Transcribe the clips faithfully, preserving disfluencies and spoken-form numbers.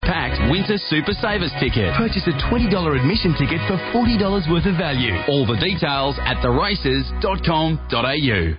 packed Winter Super Savers ticket. Purchase a twenty dollars admission ticket for forty dollars worth of value. All the details at the races dot com dot a u.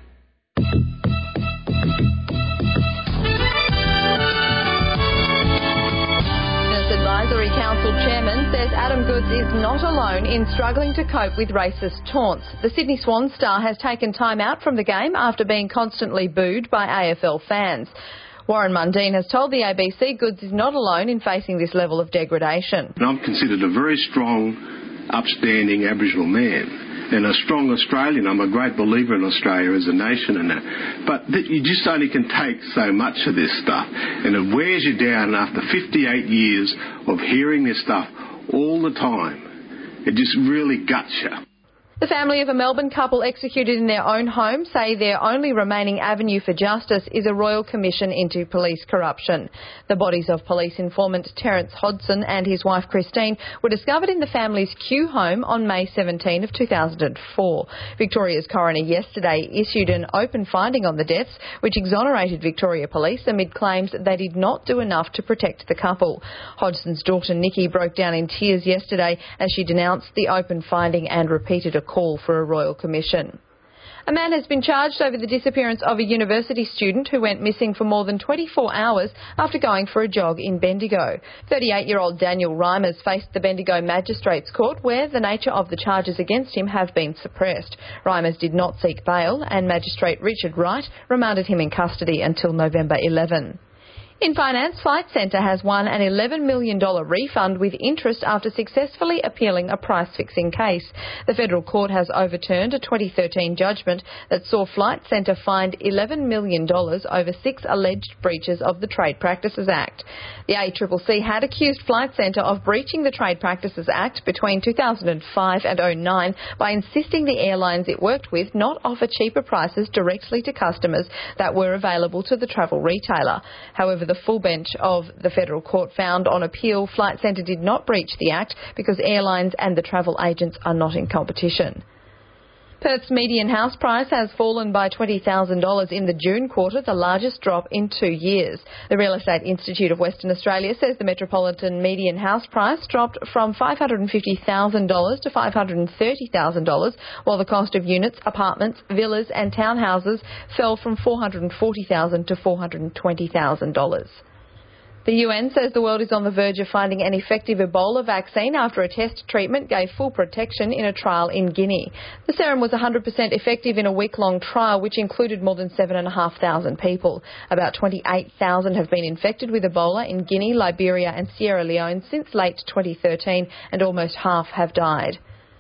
Advisory Council Chairman says Adam Goodes is not alone in struggling to cope with racist taunts. The Sydney Swans star has taken time out from the game after being constantly booed by A F L fans. Warren Mundine has told the A B C Goodes is not alone in facing this level of degradation. And I'm considered a very strong, upstanding Aboriginal man. And a strong Australian. I'm a great believer in Australia as a nation and that. But th- you just only can take so much of this stuff. And it wears you down. And after fifty-eight years of hearing this stuff all the time, it just really guts you. The family of a Melbourne couple executed in their own home say their only remaining avenue for justice is a royal commission into police corruption. The bodies of police informant Terence Hodson and his wife Christine were discovered in the family's Kew home on May seventeenth of two thousand four. Victoria's coroner yesterday issued an open finding on the deaths, which exonerated Victoria Police amid claims they did not do enough to protect the couple. Hodgson's daughter Nikki broke down in tears yesterday as she denounced the open finding and repeated a call for a royal commission. A man has been charged over the disappearance of a university student who went missing for more than twenty-four hours after going for a jog in Bendigo. thirty-eight-year-old Daniel Reimers faced the Bendigo Magistrates Court, where the nature of the charges against him have been suppressed. Reimers did not seek bail, and Magistrate Richard Wright remanded him in custody until November eleventh. In finance, Flight Centre has won an eleven million dollars refund with interest after successfully appealing a price-fixing case. The federal court has overturned a twenty thirteen judgment that saw Flight Centre fined eleven million dollars over six alleged breaches of the Trade Practices Act. The A C C C had accused Flight Centre of breaching the Trade Practices Act between two thousand five and oh nine by insisting the airlines it worked with not offer cheaper prices directly to customers that were available to the travel retailer. However, the full bench of the federal court found on appeal Flight Centre did not breach the Act because airlines and the travel agents are not in competition. Perth's median house price has fallen by twenty thousand dollars in the June quarter, the largest drop in two years. The Real Estate Institute of Western Australia says the metropolitan median house price dropped from five hundred fifty thousand dollars to five hundred thirty thousand dollars, while the cost of units, apartments, villas and townhouses fell from four hundred forty thousand dollars to four hundred twenty thousand dollars. The U N says the world is on the verge of finding an effective Ebola vaccine after a test treatment gave full protection in a trial in Guinea. The serum was one hundred percent effective in a week-long trial which included more than seven thousand five hundred people. About twenty-eight thousand have been infected with Ebola in Guinea, Liberia and Sierra Leone since late twenty thirteen, and almost half have died.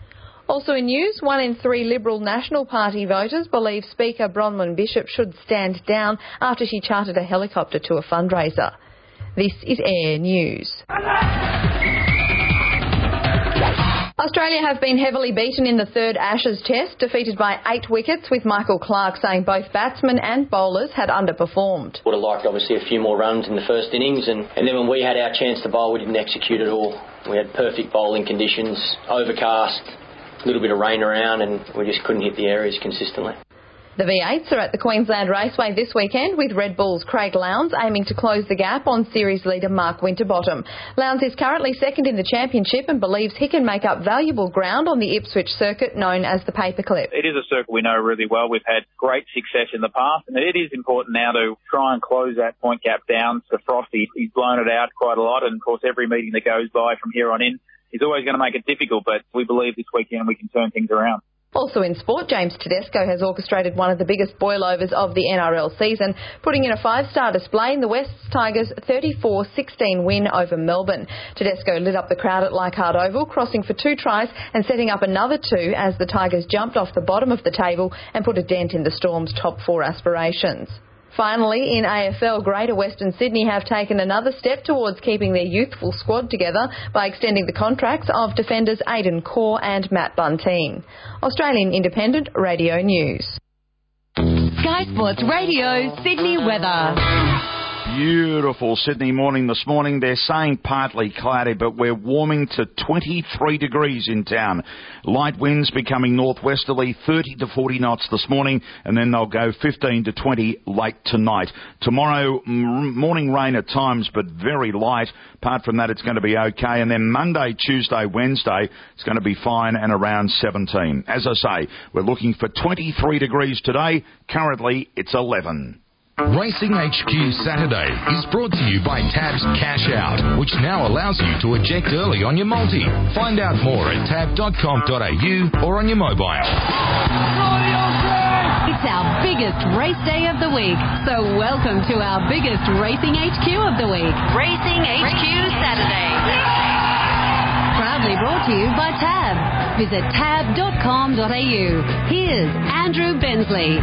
Also in news, one in three Liberal National Party voters believe Speaker Bronwyn Bishop should stand down after she chartered a helicopter to a fundraiser. This is Air News. Australia have been heavily beaten in the third Ashes Test, defeated by eight wickets, with Michael Clarke saying both batsmen and bowlers had underperformed. Would have liked, obviously, a few more runs in the first innings, and, and then when we had our chance to bowl, we didn't execute at all. We had perfect bowling conditions, overcast, a little bit of rain around, and we just couldn't hit the areas consistently. The V eights are at the Queensland Raceway this weekend, with Red Bull's Craig Lowndes aiming to close the gap on series leader Mark Winterbottom. Lowndes is currently second in the championship and believes he can make up valuable ground on the Ipswich circuit known as the Paperclip. It is a circuit we know really well. We've had great success in the past, and it is important now to try and close that point gap down to Frosty. He's blown it out quite a lot, and of course every meeting that goes by from here on in is always going to make it difficult, but we believe this weekend we can turn things around. Also in sport, James Tedesco has orchestrated one of the biggest boilovers of the N R L season, putting in a five-star display in the West Tigers' thirty-four sixteen win over Melbourne. Tedesco lit up the crowd at Leichhardt Oval, crossing for two tries and setting up another two as the Tigers jumped off the bottom of the table and put a dent in the Storm's top four aspirations. Finally, in A F L, Greater Western Sydney have taken another step towards keeping their youthful squad together by extending the contracts of defenders Aidan Corr and Matt Bunteen. Australian Independent Radio News. Sky Sports Radio, Sydney weather. Beautiful Sydney morning this morning. They're saying partly cloudy, but we're warming to twenty-three degrees in town. Light winds becoming northwesterly, thirty to forty knots this morning, and then they'll go fifteen to twenty late tonight. Tomorrow, m- morning rain at times, but very light. Apart from that, it's going to be okay. And then Monday, Tuesday, Wednesday, it's going to be fine and around seventeen. As I say, we're looking for twenty-three degrees today. Currently, it's eleven. Racing H Q Saturday is brought to you by Tab's Cash Out, which now allows you to eject early on your multi. Find out more at tab dot com dot a u or on your mobile. It's our biggest race day of the week, so welcome to our biggest Racing H Q of the week. Racing H Q Saturday. Proudly brought to you by Tab. Visit tab dot com dot a u. Here's Andrew Bensley.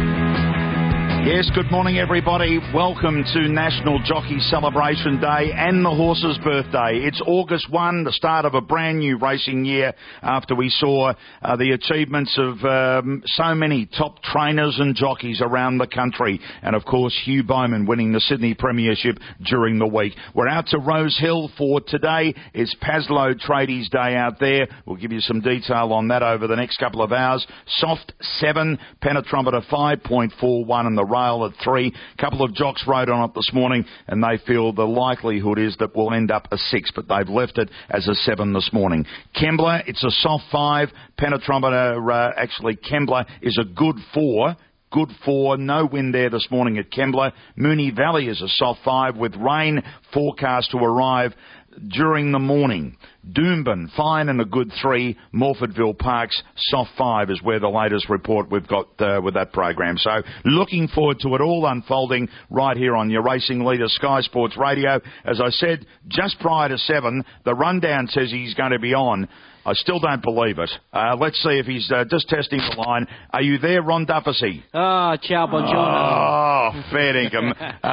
Yes, good morning everybody. Welcome to National Jockey Celebration Day and the horse's birthday. It's August first, the start of a brand new racing year after we saw uh, the achievements of um, so many top trainers and jockeys around the country. And of course, Hugh Bowman winning the Sydney Premiership during the week. We're out to Rose Hill for today. It's Paslow Tradies Day out there. We'll give you some detail on that over the next couple of hours. Soft seven, Penetrometer five point four one and the rail at three. A couple of jocks rode on it this morning, and they feel the likelihood is that we'll end up a six, but they've left it as a seven this morning. Kembla, it's a soft five. Penetrometer, uh, actually, Kembla is a good four. Good four, no wind there this morning at Kembla. Moonee Valley is a soft five with rain forecast to arrive during the morning. Doomben, fine and a good three. Morfordville Parks, soft five is where the latest report we've got uh, with that program. So looking forward to it all unfolding right here on your racing leader, Sky Sports Radio. As I said, just prior to seven, the rundown says he's going to be on. I still don't believe it. Uh, let's see if he's uh, just testing the line. Are you there, Ron Dufficy? Oh, ciao, buongiorno. Oh, fair dinkum.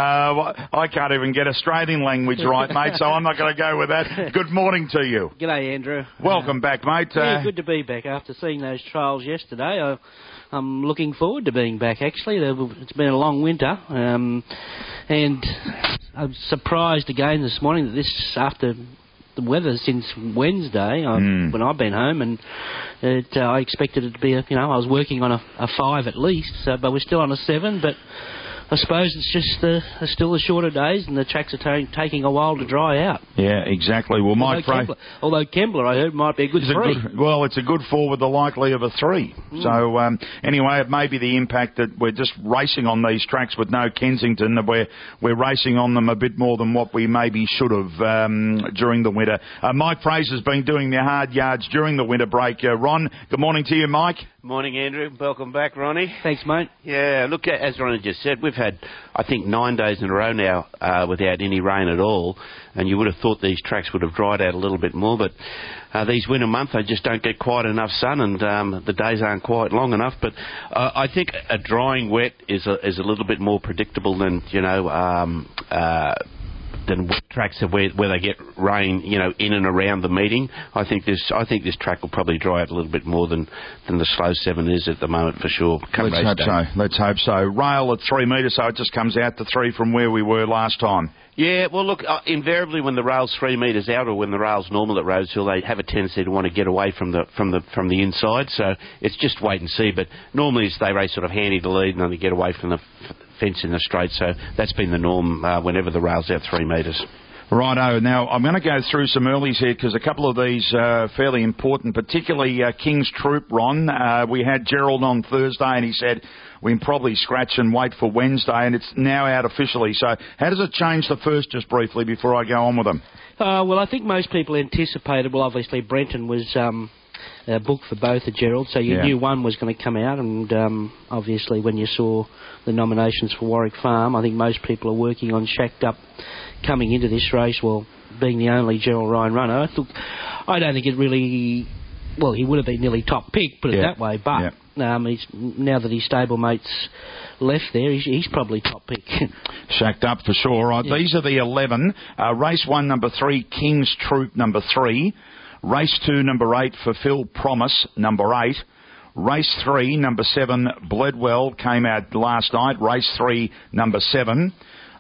uh, I can't even get Australian language right, mate, so I'm not going to go with that. Good morning to you. G'day, Andrew. Welcome uh, back, mate. Yeah, uh, good to be back after seeing those trials yesterday. I, I'm looking forward to being back, actually. It's been a long winter, um, and I'm surprised again this morning that this, after the weather since Wednesday, I, mm. when I've been home, and it, uh, I expected it to be, a, you know, I was working on a, a five at least, so, but we're still on a seven, but I suppose it's just the, uh, still the shorter days, and the tracks are t- taking a while to dry out. Yeah, exactly. Well, Mike although, Kembla, although Kembla, I heard, might be a good three. A good, well, it's a good four with the likely of a three. Mm. So, um, anyway, it may be the impact that we're just racing on these tracks with no Kensington, that we're, we're racing on them a bit more than what we maybe should have um, during the winter. Uh, Mike Fraser's been doing the hard yards during the winter break. Uh, Ron, good morning to you, Mike. Morning, Andrew. Welcome back, Ronnie. Thanks, mate. Yeah, look, as Ronnie just said, we've had, I think, nine days in a row now uh, without any rain at all, and you would have thought these tracks would have dried out a little bit more, but uh, these winter months, they just don't get quite enough sun, and um, the days aren't quite long enough, but uh, I think a drying wet is a, is a little bit more predictable than, you know, um, uh, than wet tracks where, where they get rain, you know, in and around the meeting. I think this I think this track will probably dry out a little bit more than, than the slow seven is at the moment for sure. Come Let's hope day. so. Let's hope so. Rail at three metres, so it just comes out to three from where we were last time. Yeah, well, look, uh, invariably when the rail's three metres out, or when the rail's normal at Rose Hill, they have a tendency to want to get away from the from the from the inside. So it's just wait and see. But normally they race sort of handy to lead, and then they get away from the f- fence in the straight. So that's been the norm uh, whenever the rail's out three metres. Righto. Now, I'm going to go through some earlies here because a couple of these are fairly important, particularly uh, King's Troop, Ron. Uh, we had Gerald on Thursday and he said we can probably scratch and wait for Wednesday, and it's now out officially. So how does it change the first, just briefly, before I go on with them? Uh, well, I think most people anticipated, well, obviously Brenton was um, uh, booked for both of Gerald, so you yeah. knew one was going to come out, and um, obviously when you saw the nominations for Warwick Farm, I think most people are working on Shacked Up coming into this race, well, being the only Gerald Ryan runner. I, thought, I don't think it really... Well, he would have been nearly top pick, put it yeah. that way, but yeah. um, he's, now that his stablemate's left there, he's, he's probably top pick. Shacked Up for sure. Right, yeah. These are the eleven. Uh, race one, number three, King's Troop, number three. Race two, number eight, Fulfill Promise, number eight. Race three, number seven, Bledwell, came out last night. Race three, number seven.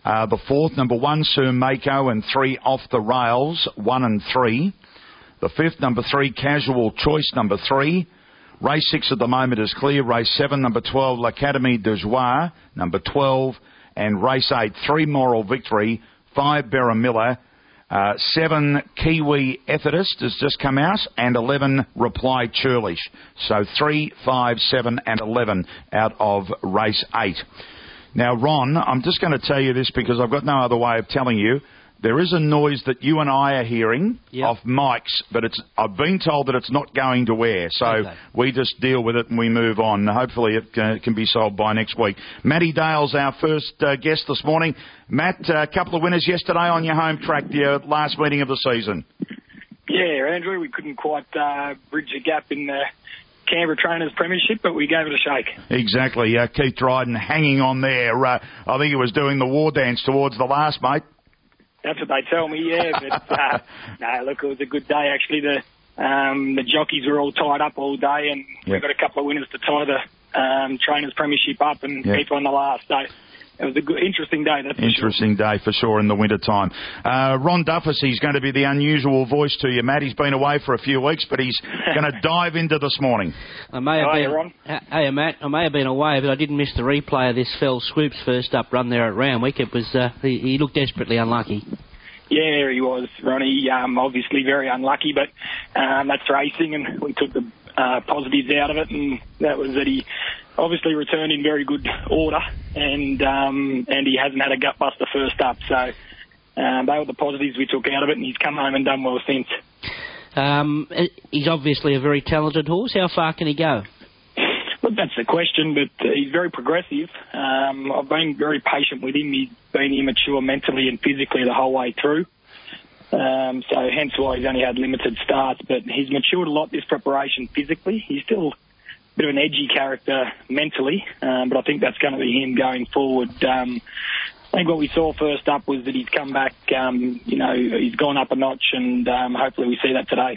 Uh, the fourth, number one, Sir Mako, and three, Off the Rails, one and three. The fifth, number three, Casual Choice, number three. Race six at the moment is clear. Race seven, number twelve, L'Académie de Joie, number twelve. And race eight, three, Moral Victory, five, Berramilla, uh, seven, Kiwi Ethicist has just come out, and eleven, Reply Churlish. So three, five, seven and eleven out of race eight. Now, Ron, I'm just going to tell you this because I've got no other way of telling you. There is a noise that you and I are hearing yep. off mics, but it's I've been told that it's not going to air. So okay. we just deal with it and we move on. Hopefully it uh, can be solved by next week. Matty Dale's our first uh, guest this morning. Matt, a uh, couple of winners yesterday on your home track, the uh, last meeting of the season. Yeah, Andrew, we couldn't quite uh, bridge the gap in the Canberra Trainers Premiership, but we gave it a shake. Exactly. Uh, Keith Dryden hanging on there. Uh, I think he was doing the war dance towards the last, mate. That's what they tell me, yeah. But, uh, no, look, it was a good day, actually. The um, the jockeys were all tied up all day, and yep. we got a couple of winners to tie the um, Trainers Premiership up, and yep. Keith won the last. So it was a good, interesting day, that's for Interesting sure. day, for sure, in the winter time. Uh, Ron Duffus, he's going to be the unusual voice to you, Matt. He's been away for a few weeks, but he's going to dive into this morning. I may have Hi, been, Ron. Hey, Matt, I may have been away, but I didn't miss the replay of this Fell Swoops first up run there at Randwick. It was uh, he, he looked desperately unlucky. Yeah, he was, Ronnie. Um, obviously very unlucky, but um, that's racing, and we took the uh, positives out of it, and that was that he obviously returned in very good order, and um, and he hasn't had a gutbuster first up, so um, they were the positives we took out of it, and he's come home and done well since. Um, he's obviously a very talented horse. How far can he go? Look, that's the question, but uh, he's very progressive. Um, I've been very patient with him. He's been immature mentally and physically the whole way through. Um, so hence why he's only had limited starts, but he's matured a lot this preparation physically. He's still a bit of an edgy character mentally, um, but I think that's going to be him going forward. Um, I think what we saw first up was that he's come back, um, you know, he's gone up a notch, and um, hopefully we see that today.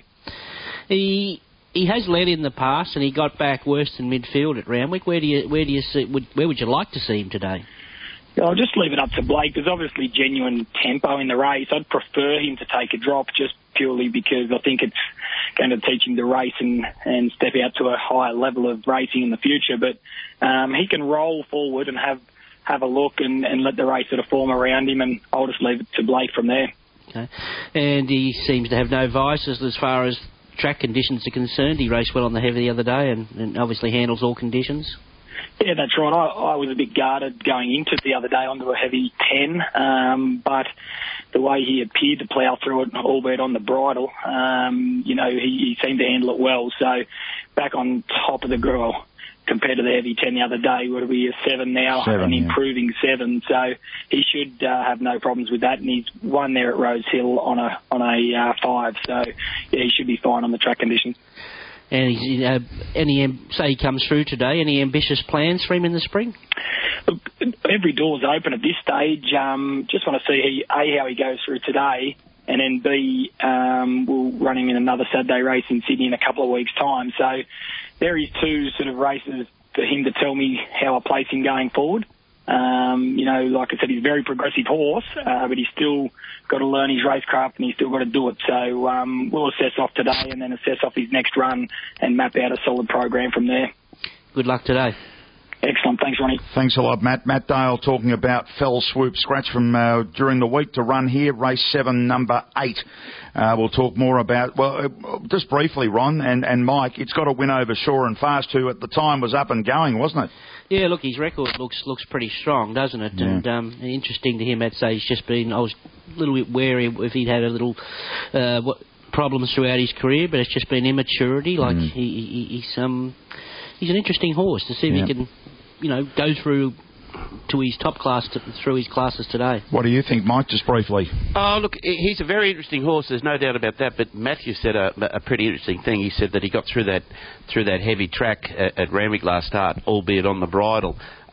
He... He has led in the past, and he got back worse than midfield at Randwick. Where do you, where do you see, would, where would you like to see him today? I'll just leave it up to Blake. There's obviously genuine tempo in the race. I'd prefer him to take a drop just purely because I think it's going to teach him to race and, and step out to a higher level of racing in the future. But um, he can roll forward and have have a look and, and let the race sort of form around him, and I'll just leave it to Blake from there. Okay. And he seems to have no vices as far as track conditions are concerned. He raced well on the heavy the other day, and, and obviously handles all conditions. Yeah, that's right. I, I was a bit guarded going into it the other day onto a heavy ten, um, but the way he appeared to plough through it, albeit on the bridle, um, you know, he, he seemed to handle it well. So back on top of the grill compared to the heavy ten the other day, would be a seven now, seven, an yeah. improving seven. So he should uh, have no problems with that, and he's won there at Rose Hill on a on a uh, five. So yeah, he should be fine on the track conditions. And he's, uh, any say he comes through today, any ambitious plans for him in the spring? Look, every door's open at this stage. Um, just want to see he, A, how he goes through today, and then B, um, we'll run him in another Saturday race in Sydney in a couple of weeks' time. So there is two sort of races for him to tell me how I place him going forward. Um, you know, like I said, he's a very progressive horse, uh, but he's still got to learn his racecraft, and he's still got to do it. So um, we'll assess off today and then assess off his next run and map out a solid program from there. Good luck today. Excellent. Thanks, Ronnie. Thanks a lot, Matt. Matt Dale talking about Fell Swoop scratch from uh, during the week to run here, race seven, number eight. Uh, we'll talk more about, well, uh, just briefly, Ron and, and Mike, it's got a win over Shore and Fast, who at the time was up and going, wasn't it? Yeah, look, his record looks looks pretty strong, doesn't it? Yeah. And um, interesting to him, I'd say he's just been, I was a little bit wary if he'd had a little uh, what, problems throughout his career, but it's just been immaturity. Like, mm. he, he, he's um, he's an interesting horse to see if yeah. he can, you know, go through to his top class, to, through his classes today. What do you think, Mike, just briefly? Oh, look, he's a very interesting horse, there's no doubt about that, but Matthew said a, a pretty interesting thing. He said that he got through that through that heavy track at, at Randwick last start, albeit on the bridle.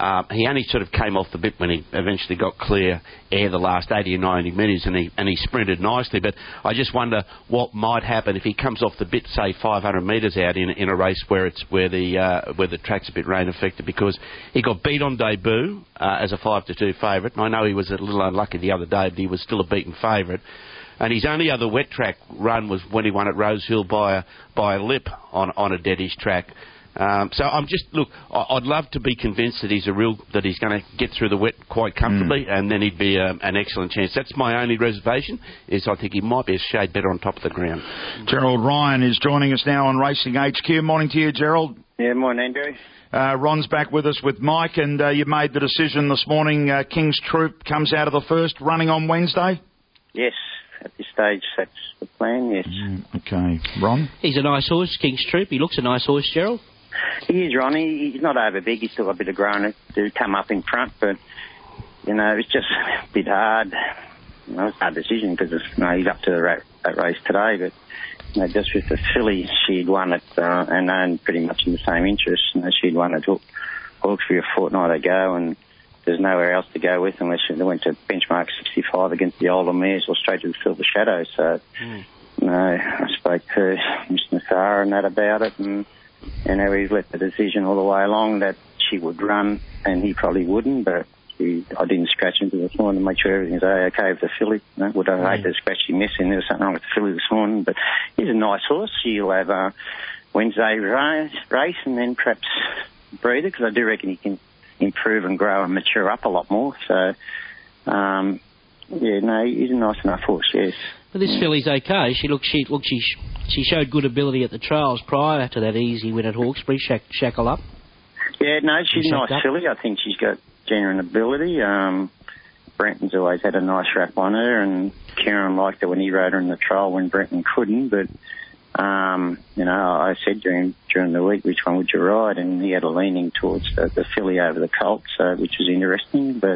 Uh, he only sort of came off the bit when he eventually got clear air the last eighty or ninety metres, and he and he sprinted nicely. But I just wonder what might happen if he comes off the bit, say five hundred metres out in in a race where it's where the uh, where the track's a bit rain affected, because he got beat on debut uh, as a five to two favourite. And I know he was a little unlucky the other day, but he was still a beaten favourite. And his only other wet track run was when he won at Rosehill by a, by a lip on, on a deadish track. Um, so I'm just look. I'd love to be convinced that he's a real that he's going to get through the wet quite comfortably, mm. and then he'd be um, an excellent chance. That's my only reservation. Is I think he might be a shade better on top of the ground. Gerald Ryan is joining us now on Racing H Q. Morning to you, Gerald. Yeah, morning, Andrew. Uh, Ron's back with us with Mike, and uh, you made the decision this morning. Uh, King's Troop comes out of the first, running on Wednesday. Yes. At this stage, that's the plan, yes. Mm, okay. Ron? He's a nice horse, King's Troop. He looks a nice horse, Gerald. He is, Ron. He, he's not over big. He's still got a bit of growing to come up in front, but, you know, it's just a bit hard. You know, it's a hard decision because, you know, he's up to the ra- that race today, but, you know, just with the filly, she'd won it, uh, and owned pretty much in the same interest. You know, she'd won it Hawkesbury a fortnight ago, and there's nowhere else to go with unless they went to benchmark sixty-five against the older mares or straight to the Silver Shadow. So, mm. you know, I spoke to Mister Nassar and that about it, and, and how he's let the decision all the way along that she would run and he probably wouldn't, but he, I didn't scratch into this morning to make sure everything's okay with the filly. You know, would I mm. hate to scratch him missing? There was something wrong with the filly this morning, but he's a nice horse. He'll have a Wednesday race, race and then perhaps breather, because I do reckon he can improve and grow and mature up a lot more. So, um, yeah, no, he's a nice enough horse, yes. But this filly's okay. She looked, she looked, she she showed good ability at the trials prior to that easy win at Hawkesbury. Shack, shackle up. Yeah, no, she's a nice up. filly. I think she's got genuine ability. Um, Brenton's always had a nice rap on her, and Kieran liked her when he rode her in the trial when Brenton couldn't, but Um, you know, I said during during the week, which one would you ride? And he had a leaning towards the, the filly over the colt, so, which was interesting. But,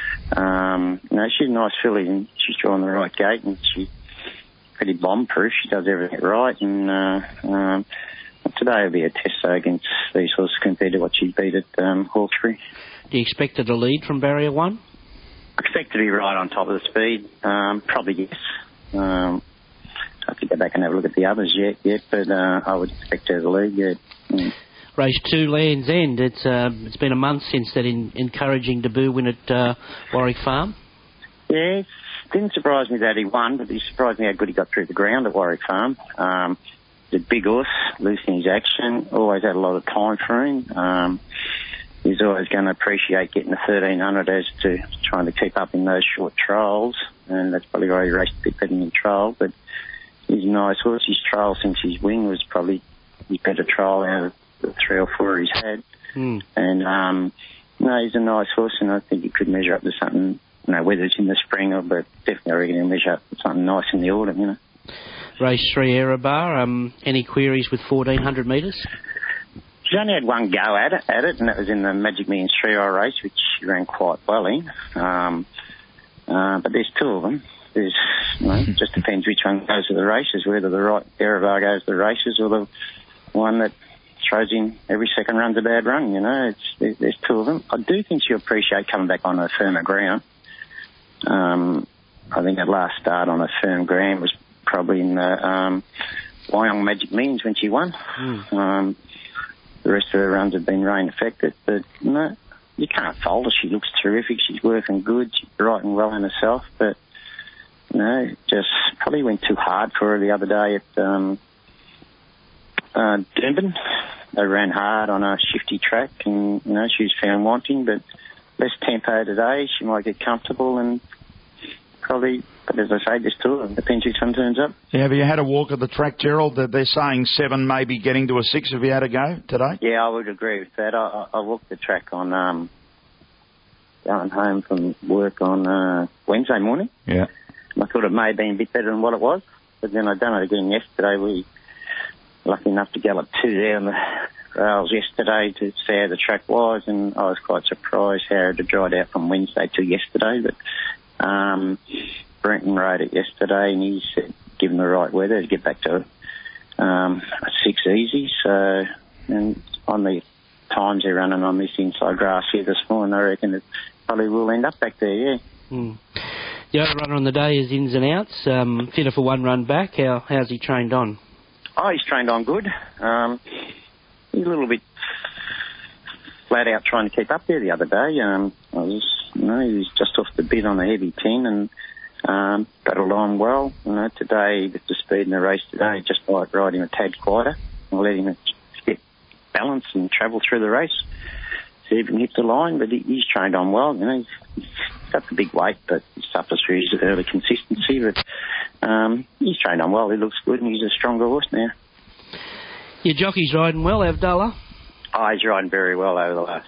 um, you know, she's a nice filly, and she's drawing the right gate, and she's pretty bomb-proof. She does everything right, and uh, um, today will be a test so against these horses compared to what she beat at um, Hawkesbury. Do you expect her to lead from barrier one? I expect her to be right on top of the speed. Um, probably yes. Um, I have to go back and have a look at the others yet, yet but uh, I would expect her to lead, yeah. Mm. Race two, Land's End. It's uh, it's been a month since that in, encouraging debut win at uh, Warwick Farm. Yeah, it didn't surprise me that he won, but it surprised me how good he got through the ground at Warwick Farm. Um, he's a big horse, losing his action, always had a lot of time for him. Um, he's always going to appreciate getting the thirteen hundred as to trying to keep up in those short trials, and that's probably why he raced a bit better in the trial, but he's a nice horse. His trial since his win was probably his better trial out of the three or four he's had. Mm. And, um, no, he's a nice horse, and I think he could measure up to something, you know, whether it's in the spring or, but definitely I reckon he'll measure up to something nice in the autumn, you know. Race three, Erebar. Um, any queries with fourteen hundred metres? She's only had one go at it, at it, and that was in the Magic Millions three-hour race, which she ran quite well in. Um, uh, but there's two of them. There's, you know, it just depends which one goes to the races, whether the right Erebar goes to the races or the one that throws in every second run's a bad run, you know. It's, there's, there's two of them. I do think she'll appreciate coming back on a firmer ground. Um, I think that last start on a firm ground was probably in the um, Wyong Magic Millions when she won. Mm. Um, the rest of her runs have been rain affected, but no, you can't fault her. She looks terrific. She's working good. She's writing well in herself, but no, just probably went too hard for her the other day at um, uh, Doomben. They ran hard on a shifty track, and you know she was found wanting, but less tempo today. She might get comfortable and probably. But as I say, there's two of them. Depends which one turns up. Yeah, have you had a walk of the track, Gerald? They're saying seven, maybe getting to a six. Have you had a go today? Yeah, I would agree with that. I, I walked the track on um, going home from work on uh, Wednesday morning. Yeah. I thought it may have been a bit better than what it was, but then I done it again yesterday. We were lucky enough to gallop two there on the rails yesterday to see how the track was, and I was quite surprised how it had dried out from Wednesday to yesterday. But um, Brenton rode it yesterday, and he said, given the right weather, to get back to um, a six easy. So, and on the times they're running on this inside grass here this morning, I reckon it probably will end up back there, yeah. Mm. The other runner on the day is Ins and Outs, um, fitter for one run back. How, how's he trained on? Oh, he's trained on good. Um, he's a little bit flat out trying to keep up there the other day. Um, I was, you know, he was just off the bit on a heavy tin and um, battled on well. You know, today, with the speed in the race today, just might ride him a tad quieter and let him get balance and travel through the race. See if he can hit the line, but he, he's trained on well. You know, he's, he's got the big weight, but he suffers through his early consistency. But um, he's trained on well. He looks good, and he's a stronger horse now. Your jockey's riding well, Avdallah? Oh, he's riding very well over the last,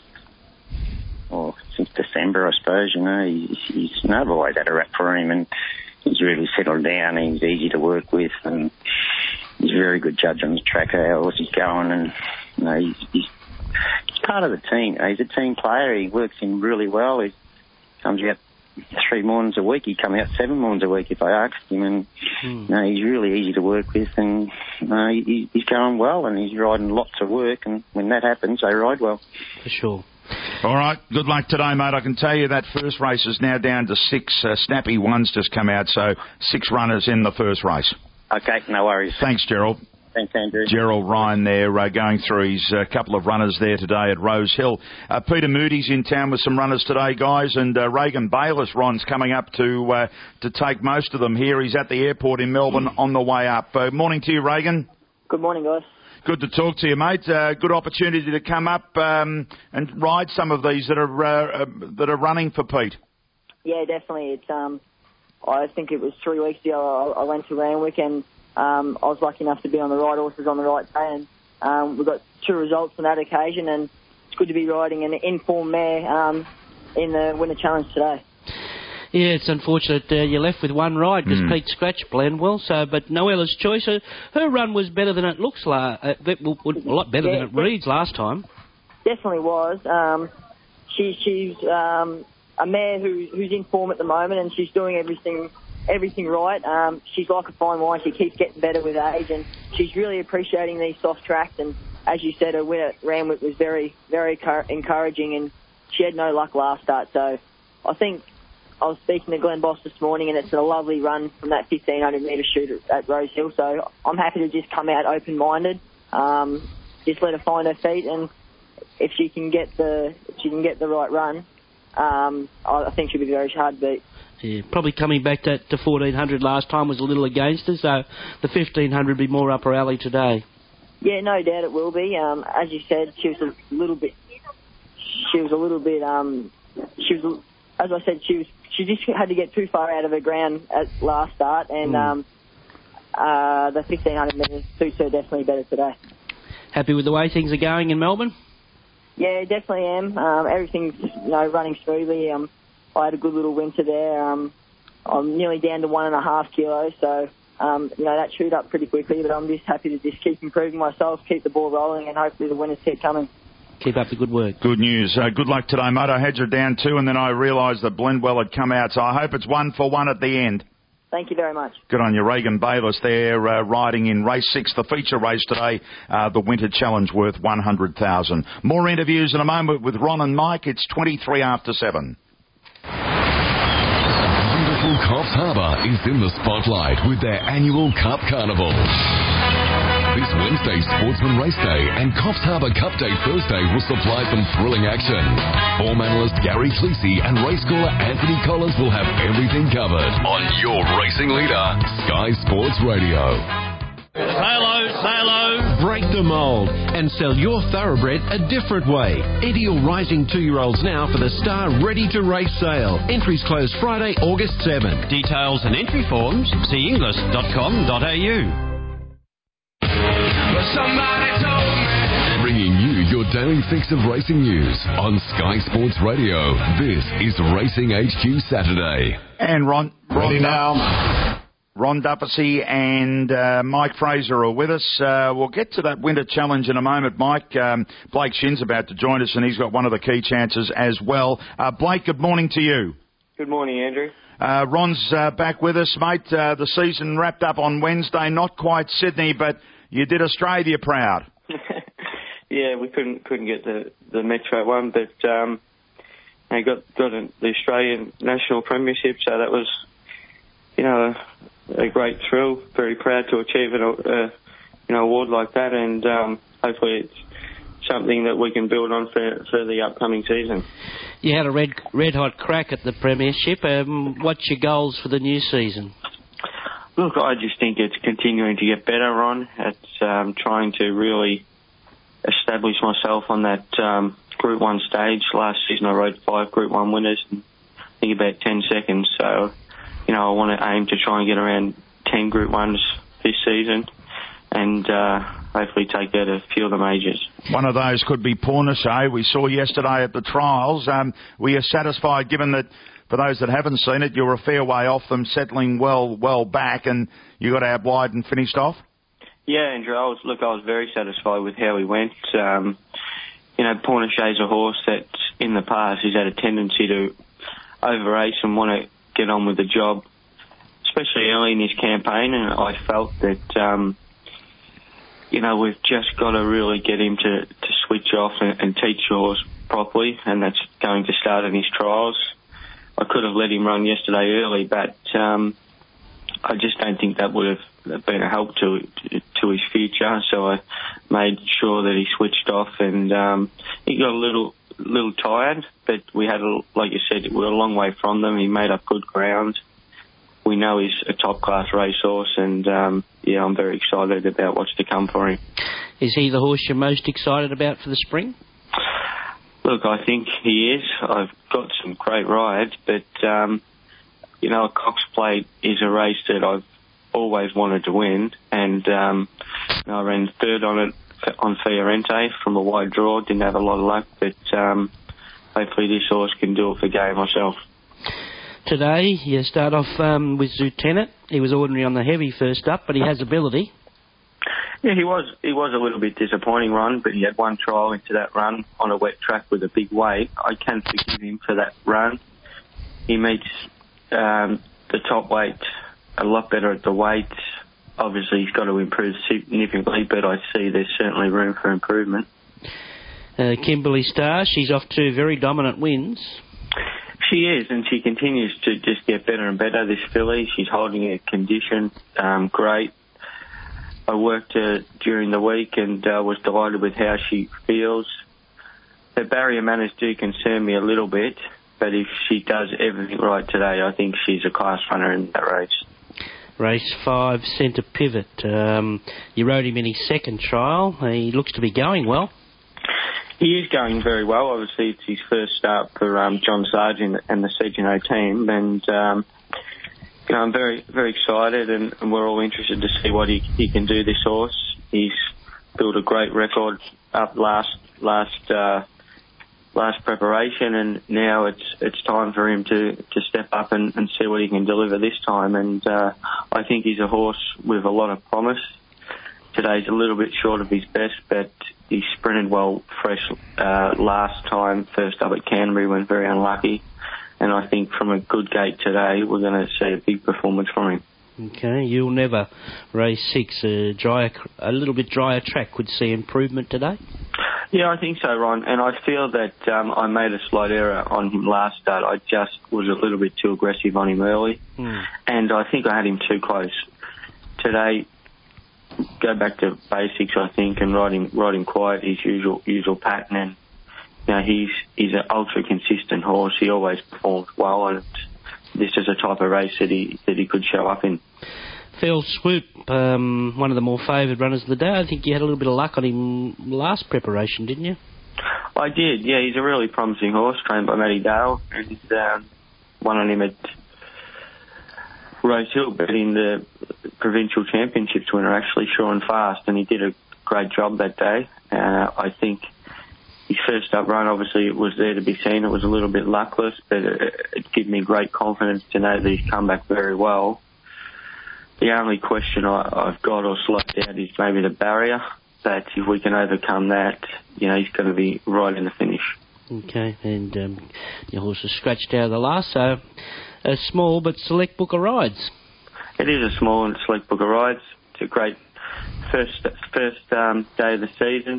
well, since December, I suppose. You know, he's, he's you know, I've always had a rap for him, and he's really settled down. He's easy to work with, and he's a very good judge on the track how horse he's going, and you know, he's, he's He's part of the team. He's a team player. He works in really well. He comes out three mornings a week. He comes out seven mornings a week if I asked him. And mm. you know, he's really easy to work with, and you know, he, he's going well, and he's riding lots of work. And when that happens, they ride well. For sure. All right, good luck today, mate. I can tell you that first race is now down to six. Uh, snappy ones just come out, so six runners in the first race. Okay, no worries. Thanks, Gerald. Thanks, Andrew. Gerald Ryan there uh, going through his uh, couple of runners there today at Rose Hill. Uh, Peter Moody's in town with some runners today, guys, and uh, Reagan Bayliss, Ron's coming up to uh, to take most of them here. He's at the airport in Melbourne on the way up. Uh, morning to you, Reagan. Good morning, guys. Good to talk to you, mate. Uh, good opportunity to come up um, and ride some of these that are uh, uh, that are running for Pete. Yeah, definitely. It's um, I think it was three weeks ago I, I went to Randwick and Um, I was lucky enough to be on the right horses on the right day, and um, we got two results on that occasion, and it's good to be riding an informed mare um, in the Winter Challenge today. Yeah, it's unfortunate uh, you're left with one ride because mm. Pete scratched Blendwell, so, but Noella's choice, her, her run was better than it looks like, uh, a lot better yeah, than it reads last time. Definitely was. Um, she, she's um, a mare who, who's in form at the moment, and she's doing everything everything right. Um, she's like a fine wine. She keeps getting better with age, and she's really appreciating these soft tracks. And as you said, her win at Randwick was very, very encouraging, and she had no luck last start. So I think I was speaking to Glenn Boss this morning, and it's a lovely run from that fifteen hundred metre shoot at Rose Hill. So I'm happy to just come out open-minded, um, just let her find her feet, and if she can get the if she can get the right run, um, I think she'll be very hard to beat. Yeah, probably coming back to, to fourteen hundred last time was a little against her, so the fifteen hundred will be more up her alley today. Yeah, no doubt it will be. Um, as you said, she was a little bit. She was a little bit. Um, she was, as I said, she was. She just had to get too far out of her ground at last start, and mm. um, uh, the fifteen hundred metres suits her definitely better today. Happy with the way things are going in Melbourne? Yeah, definitely am. Um, everything's you know running smoothly. Um, I had a good little winter there. Um, I'm nearly down to one and a half kilos, so um, you know that chewed up pretty quickly. But I'm just happy to just keep improving myself, keep the ball rolling, and hopefully the winners keep coming. Keep up the good work. Good news. Uh, good luck today, mate. I had you down too, and then I realised that Blendwell had come out, so I hope it's one for one at the end. Thank you very much. Good on you. Reagan Bayliss there, uh, riding in race six, the feature race today, uh, the Winter Challenge worth one hundred thousand dollars. More interviews in a moment with Ron and Mike. It's twenty-three after seven. Wonderful Coffs Harbour is in the spotlight with their annual Cup Carnival. This Wednesday, Sportsman Race Day and Coffs Harbour Cup Day Thursday will supply some thrilling action. Form analyst Gary Cleese and race caller Anthony Collins will have everything covered on your racing leader, Sky Sports Radio. Salo, Salo. Break the mould and sell your thoroughbred a different way. Enter your rising two-year-olds now for the Star Ready to Race sale. Entries close Friday, August seventh. Details and entry forms, see inglis dot com dot a u. Somebody told me. Bringing you your daily fix of racing news on Sky Sports Radio. This is Racing H Q Saturday. And Ron, Ron ready now. Ron Duffy and uh, Mike Fraser are with us. Uh, we'll get to that Winter Challenge in a moment, Mike. Um, Blake Shin's about to join us, and he's got one of the key chances as well. Uh, Blake, good morning to you. Good morning, Andrew. Uh, Ron's uh, back with us, mate. Uh, the season wrapped up on Wednesday, not quite Sydney, but you did Australia proud. yeah, we couldn't couldn't get the, the Metro one, but um, I got got an, the Australian National Premiership, so that was, you know, a, a great thrill. Very proud to achieve an uh, you know award like that, and um, hopefully it's something that we can build on for for the upcoming season. You had a red red hot crack at the Premiership. Um, what's your goals for the new season? Look, I just think it's continuing to get better, Ron. It's um, trying to really establish myself on that um, Group one stage. Last season I rode five Group one winners in I think about ten seconds. So, you know, I want to aim to try and get around ten Group ones this season and uh, hopefully take out a few of the majors. One of those could be Pornichet. We saw yesterday at the trials. Um, were you satisfied, given that, for those that haven't seen it, you were a fair way off them, settling well well back, and you got out wide and finished off? Yeah, Andrew, I was, look, I was very satisfied with how he went. Um, you know, Pornichet's a horse that in the past has had a tendency to over-race and want to get on with the job, especially early in his campaign, and I felt that, um, you know, we've just got to really get him to, to switch off and, and teach the horse properly, and that's going to start in his trials. I could have let him run yesterday early, but um, I just don't think that would have been a help to to his future. So I made sure that he switched off, and um, he got a little little tired. But we had, a, like you said, we were a long way from them. He made up good ground. We know he's a top class racehorse, and um, yeah, I'm very excited about what's to come for him. Is he the horse you're most excited about for the spring? Look, I think he is. I've got some great rides, but, um, you know, a Cox Plate is a race that I've always wanted to win, and um, you know, I ran third on it on Fiorente from a wide draw. Didn't have a lot of luck, but um, hopefully this horse can do it for Gay myself. Today, you start off um, with Lieutenant. He was ordinary on the heavy first up, but he has ability. Yeah, he was he was a little bit disappointing, Ron, but he had one trial into that run on a wet track with a big weight. I can forgive him for that run. He meets um, the top weight a lot better at the weight. Obviously, he's got to improve significantly, but I see there's certainly room for improvement. Uh, Kimberly Starr, she's off two very dominant wins. She is, and she continues to just get better and better, this filly. She's holding her condition um, great. I worked her during the week and uh, was delighted with how she feels. Her barrier manners do concern me a little bit, but if she does everything right today, I think she's a class runner in that race. Race five, Centre Pivot. Um, you rode him in his second trial. He looks to be going well. He is going very well. Obviously, it's his first start for um, John Sargent and the Segino team, and um, you know, I'm very, very excited, and, and we're all interested to see what he, he can do, this horse. He's built a great record up last last uh, last preparation, and now it's it's time for him to, to step up and, and see what he can deliver this time. And uh, I think he's a horse with a lot of promise. Today's a little bit short of his best, but he sprinted well fresh uh, last time, first up at Canterbury, went very unlucky. And I think from a good gate today, we're going to see a big performance from him. Okay, You'll Never, race six, a drier, a little bit drier track, could see improvement today? Yeah, I think so, Ron. And I feel that um, I made a slight error on him last start. I just was a little bit too aggressive on him early. Hmm. And I think I had him too close. Today, go back to basics, I think, and ride him, ride him quiet, his usual usual pattern. And you know, he's he's an ultra consistent horse. He always performs well, and this is a type of race that he that he could show up in. Phil Swoop, um, one of the more favoured runners of the day. I think you had a little bit of luck on him last preparation, didn't you? I did. Yeah, he's a really promising horse, trained by Matty Dale, and um, won on him at Rose Hill, but in the provincial championships winner, actually, sure and fast, and he did a great job that day. Uh, I think his first up run, obviously, it was there to be seen. It was a little bit luckless, but it, it gave me great confidence to know that he's come back very well. The only question I, I've got or slowed down is maybe the barrier, but if we can overcome that, you know, he's going to be right in the finish. Okay, and um, your horse is scratched out of the last, so a small but select book of rides. It is a small and select book of rides. It's a great first first um, day of the season.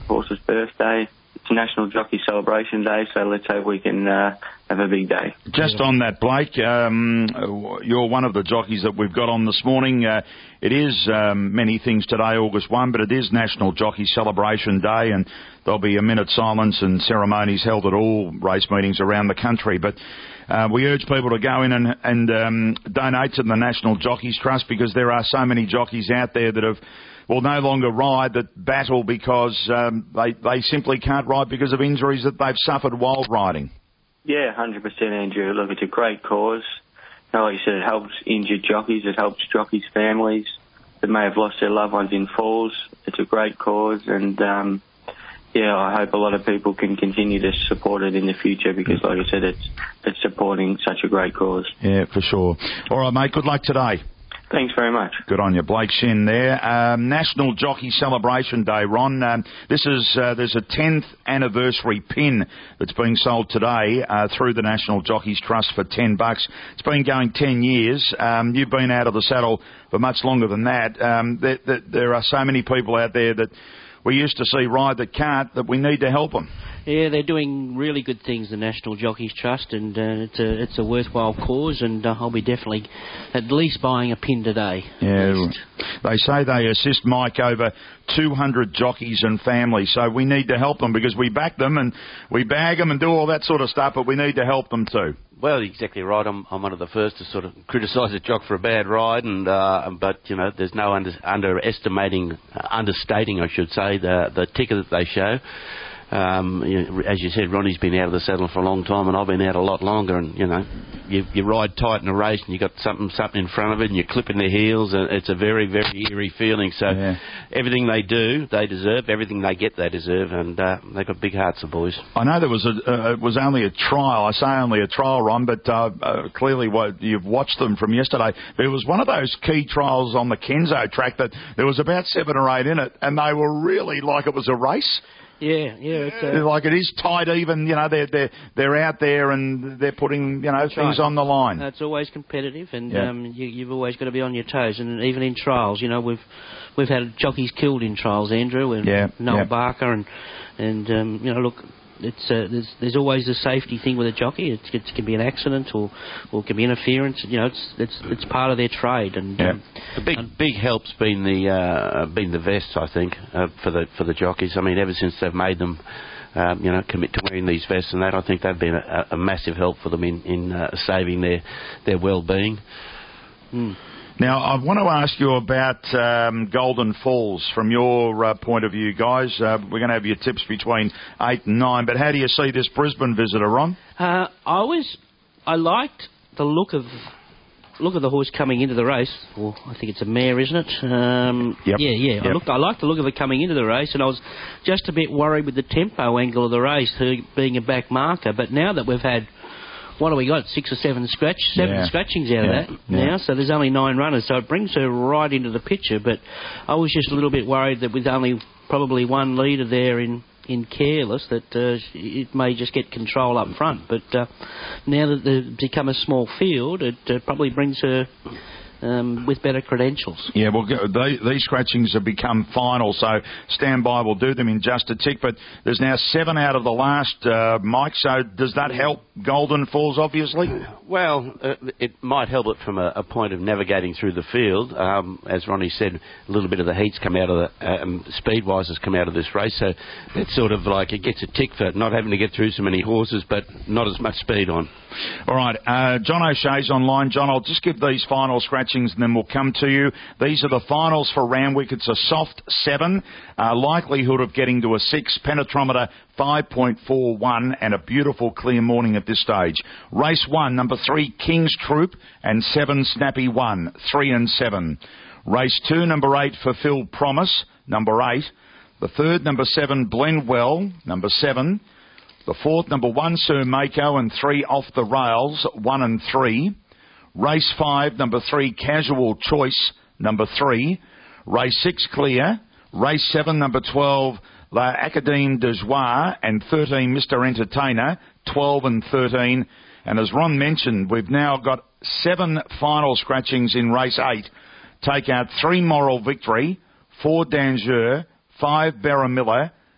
horse's birthday. It's National Jockey Celebration Day, so let's hope we can uh, have a big day. Just on that, Blake, um, you're one of the jockeys that we've got on this morning. Uh, it is um, many things today, August first, but it is National Jockey Celebration Day, and there'll be a minute's silence and ceremonies held at all race meetings around the country. But uh, we urge people to go in and, and um, donate to the National Jockeys Trust, because there are so many jockeys out there that have will no longer ride, that battle because um, they, they simply can't ride because of injuries that they've suffered while riding. Yeah, one hundred percent, Andrew. Look, it's a great cause. You know, like you said, it helps injured jockeys. It helps jockeys' families that may have lost their loved ones in falls. It's a great cause, and um, yeah, I hope a lot of people can continue to support it in the future, because, like I said, it's it's supporting such a great cause. Yeah, for sure. All right, mate, good luck today. Thanks very much. Good on you. Blake Shin there. Um, National Jockey Celebration Day, Ron. Um, this is, uh, there's a tenth anniversary pin that's being sold today uh, through the National Jockeys Trust for ten bucks. It's been going ten years. Um, you've been out of the saddle for much longer than that. Um, there, there, there are so many people out there that we used to see ride that can't, that we need to help them. Yeah, they're doing really good things, the National Jockeys Trust, and uh, it's a it's a worthwhile cause, and uh, I'll be definitely at least buying a pin today. Yeah, they say they assist, Mike, over two hundred jockeys and families, so we need to help them, because we back them and we bag them and do all that sort of stuff, but we need to help them too. Well, exactly right. I'm, I'm one of the first to sort of criticise a jock for a bad ride, and uh, but you know, there's no under, underestimating, uh, understating, I should say, the the ticker that they show. Um, you know, as you said, Ronnie's been out of the saddle for a long time, and I've been out a lot longer. And you know, you, you ride tight in a race, and you got something something in front of it, and you're clipping their heels, and it's a very very eerie feeling. So yeah. Everything they do, they deserve. Everything they get, they deserve, and uh, they've got big hearts, the boys. I know there was a uh, it was only a trial. I say only a trial, Ron, but uh, uh, clearly what you've watched them from yesterday. There was one of those key trials on the Kenzo track that there was about seven or eight in it, and they were really like it was a race. Yeah, yeah. It's uh, like it is tight even, you know, they're, they're, they're out there and they're putting, you know, things right. on the line. Uh, it's always competitive, and yeah. um, you, you've always got to be on your toes, and even in trials, you know, we've we've had jockeys killed in trials, Andrew, and yeah. Noel yeah. Barker, and, and um, you know, look, it's uh, there's there's always a safety thing with a jockey. It, it can be an accident or or it can be interference. You know, it's it's it's part of their trade. And yeah. um, the big big help's been the uh, been the vests, I think, uh, for the for the jockeys. I mean, ever since they've made them, um, you know, commit to wearing these vests and that, I think they've been a, a massive help for them in in uh, saving their their well-being. Mm. Now, I want to ask you about um, Golden Falls from your uh, point of view, guys. Uh, we're going to have your tips between eight and nine, but how do you see this Brisbane visitor, Ron? Uh, I was, I liked the look of look of the horse coming into the race. Well, I think it's a mare, isn't it? Um, yep. Yeah, yeah. Yep. I looked, I liked the look of it coming into the race, and I was just a bit worried with the tempo angle of the race, her being a back marker. But now that we've had, what do we got? Six or seven scratch, seven yeah. scratchings out yeah. of that yeah. now. So there's only nine runners. So it brings her right into the picture. But I was just a little bit worried that with only probably one leader there in, in Careless, that uh, it may just get control up front. But uh, now that they've become a small field, it uh, probably brings her Um, with better credentials. Yeah, well, they, these scratchings have become final, so stand by. We'll do them in just a tick. But there's now seven out of the last, uh, Mike. So does that help Golden Falls, obviously? Well, uh, it might help it from a, a point of navigating through the field. Um, as Ronnie said, a little bit of the heat's come out of the, um, speed-wise has come out of this race. So it's sort of like it gets a tick for not having to get through so many horses, but not as much speed on. All right, uh, John O'Shea's online. John, I'll just give these final scratchings and then we'll come to you. These are the finals for Randwick. It's a soft seven, uh, likelihood of getting to a six, penetrometer five point four one, and a beautiful clear morning at this stage. Race one, number three, King's Troop, and seven, Snappy One, three and seven. Race two, number eight, Fulfilled Promise, number eight. The third, number seven, Blendwell, number seven. The fourth, number one, Sir Mako, and three, Off the Rails, one and three. Race five, number three, Casual Choice, number three. Race six, Clear. Race seven, number twelve, La Academe de Joie, and thirteen, Mister Entertainer, twelve and thirteen. And as Ron mentioned, we've now got seven final scratchings in race eight. Take out three, Moral Victory, four, Danger, five, Barramilla,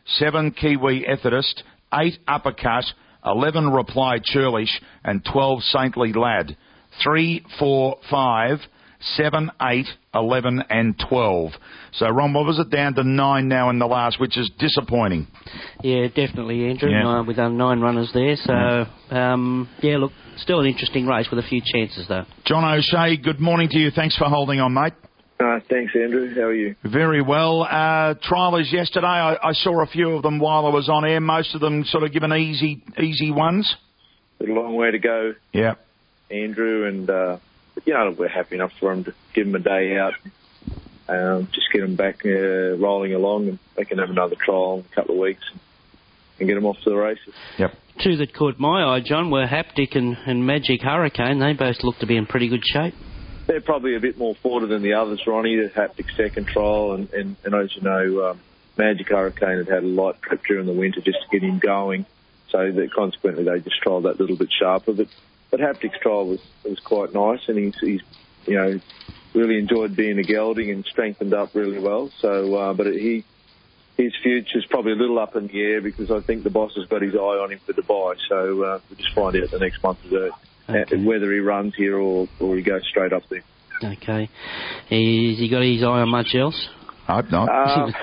seven Kiwi Ethodist, eight Uppercut, eleven Reply Churlish, and twelve Saintly Lad. three, four, five, seven, eight, eleven, and twelve. So, Ron, what was it, down to nine now in the last, which is disappointing? Yeah, definitely, Andrew. Yeah. Uh, with uh, nine runners there. So, yeah. Um, yeah, look, still an interesting race with a few chances, though. John O'Shea, good morning to you. Thanks for holding on, mate. Uh, thanks, Andrew. How are you? Very well. Uh, trialers yesterday, I, I saw a few of them while I was on air. Most of them sort of given easy, easy ones. A long way to go. Yeah. Andrew, and, uh, you know, we're happy enough for them to give them a day out. Um, just get them back uh, rolling along, and they can have another trial in a couple of weeks and, and get them off to the races. Yep. Two that caught my eye, John, were Haptic and, and Magic Hurricane. They both look to be in pretty good shape. They're probably a bit more forwarded than the others, Ronnie. The Haptic second trial, and, and, and as you know, um, Magic Hurricane had had a light prep during the winter just to get him going, so that consequently they just trialled that little bit sharper. But but Haptic's trial was was quite nice, and he's, he's you know really enjoyed being a gelding and strengthened up really well. So, uh, but he his future's probably a little up in the air because I think the boss has got his eye on him for Dubai. So uh, we'll just find out the next month or so. Okay. Whether he runs here or, or he goes straight up there. Okay. Has he got his eye on much else? I hope not. Um,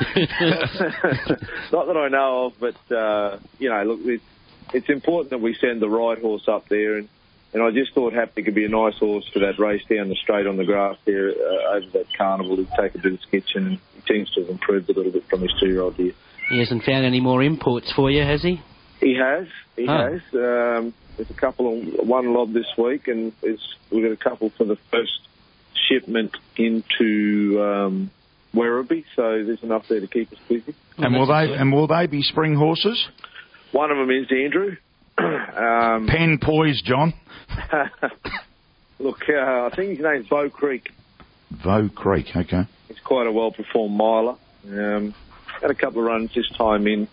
not that I know of, but, uh, you know, look, it's, it's important that we send the right horse up there. And, and I just thought Haptic could be a nice horse for that race down the straight on the grass there uh, over that carnival. He'd take a bit of sketch, and he seems to have improved a little bit from his two-year-old here. He hasn't found any more imports for you, has he? He has. He oh. has. Um, There's a couple of one lob this week, and we've got a couple for the first shipment into um, Werribee, so there's enough there to keep us busy. And will they and will they be spring horses? One of them is Andrew. um, Pen poised, John. Look, uh, I think his name's Bow Creek. Bow Creek, okay. He's quite a well-performed miler. Um, had a couple of runs this time in.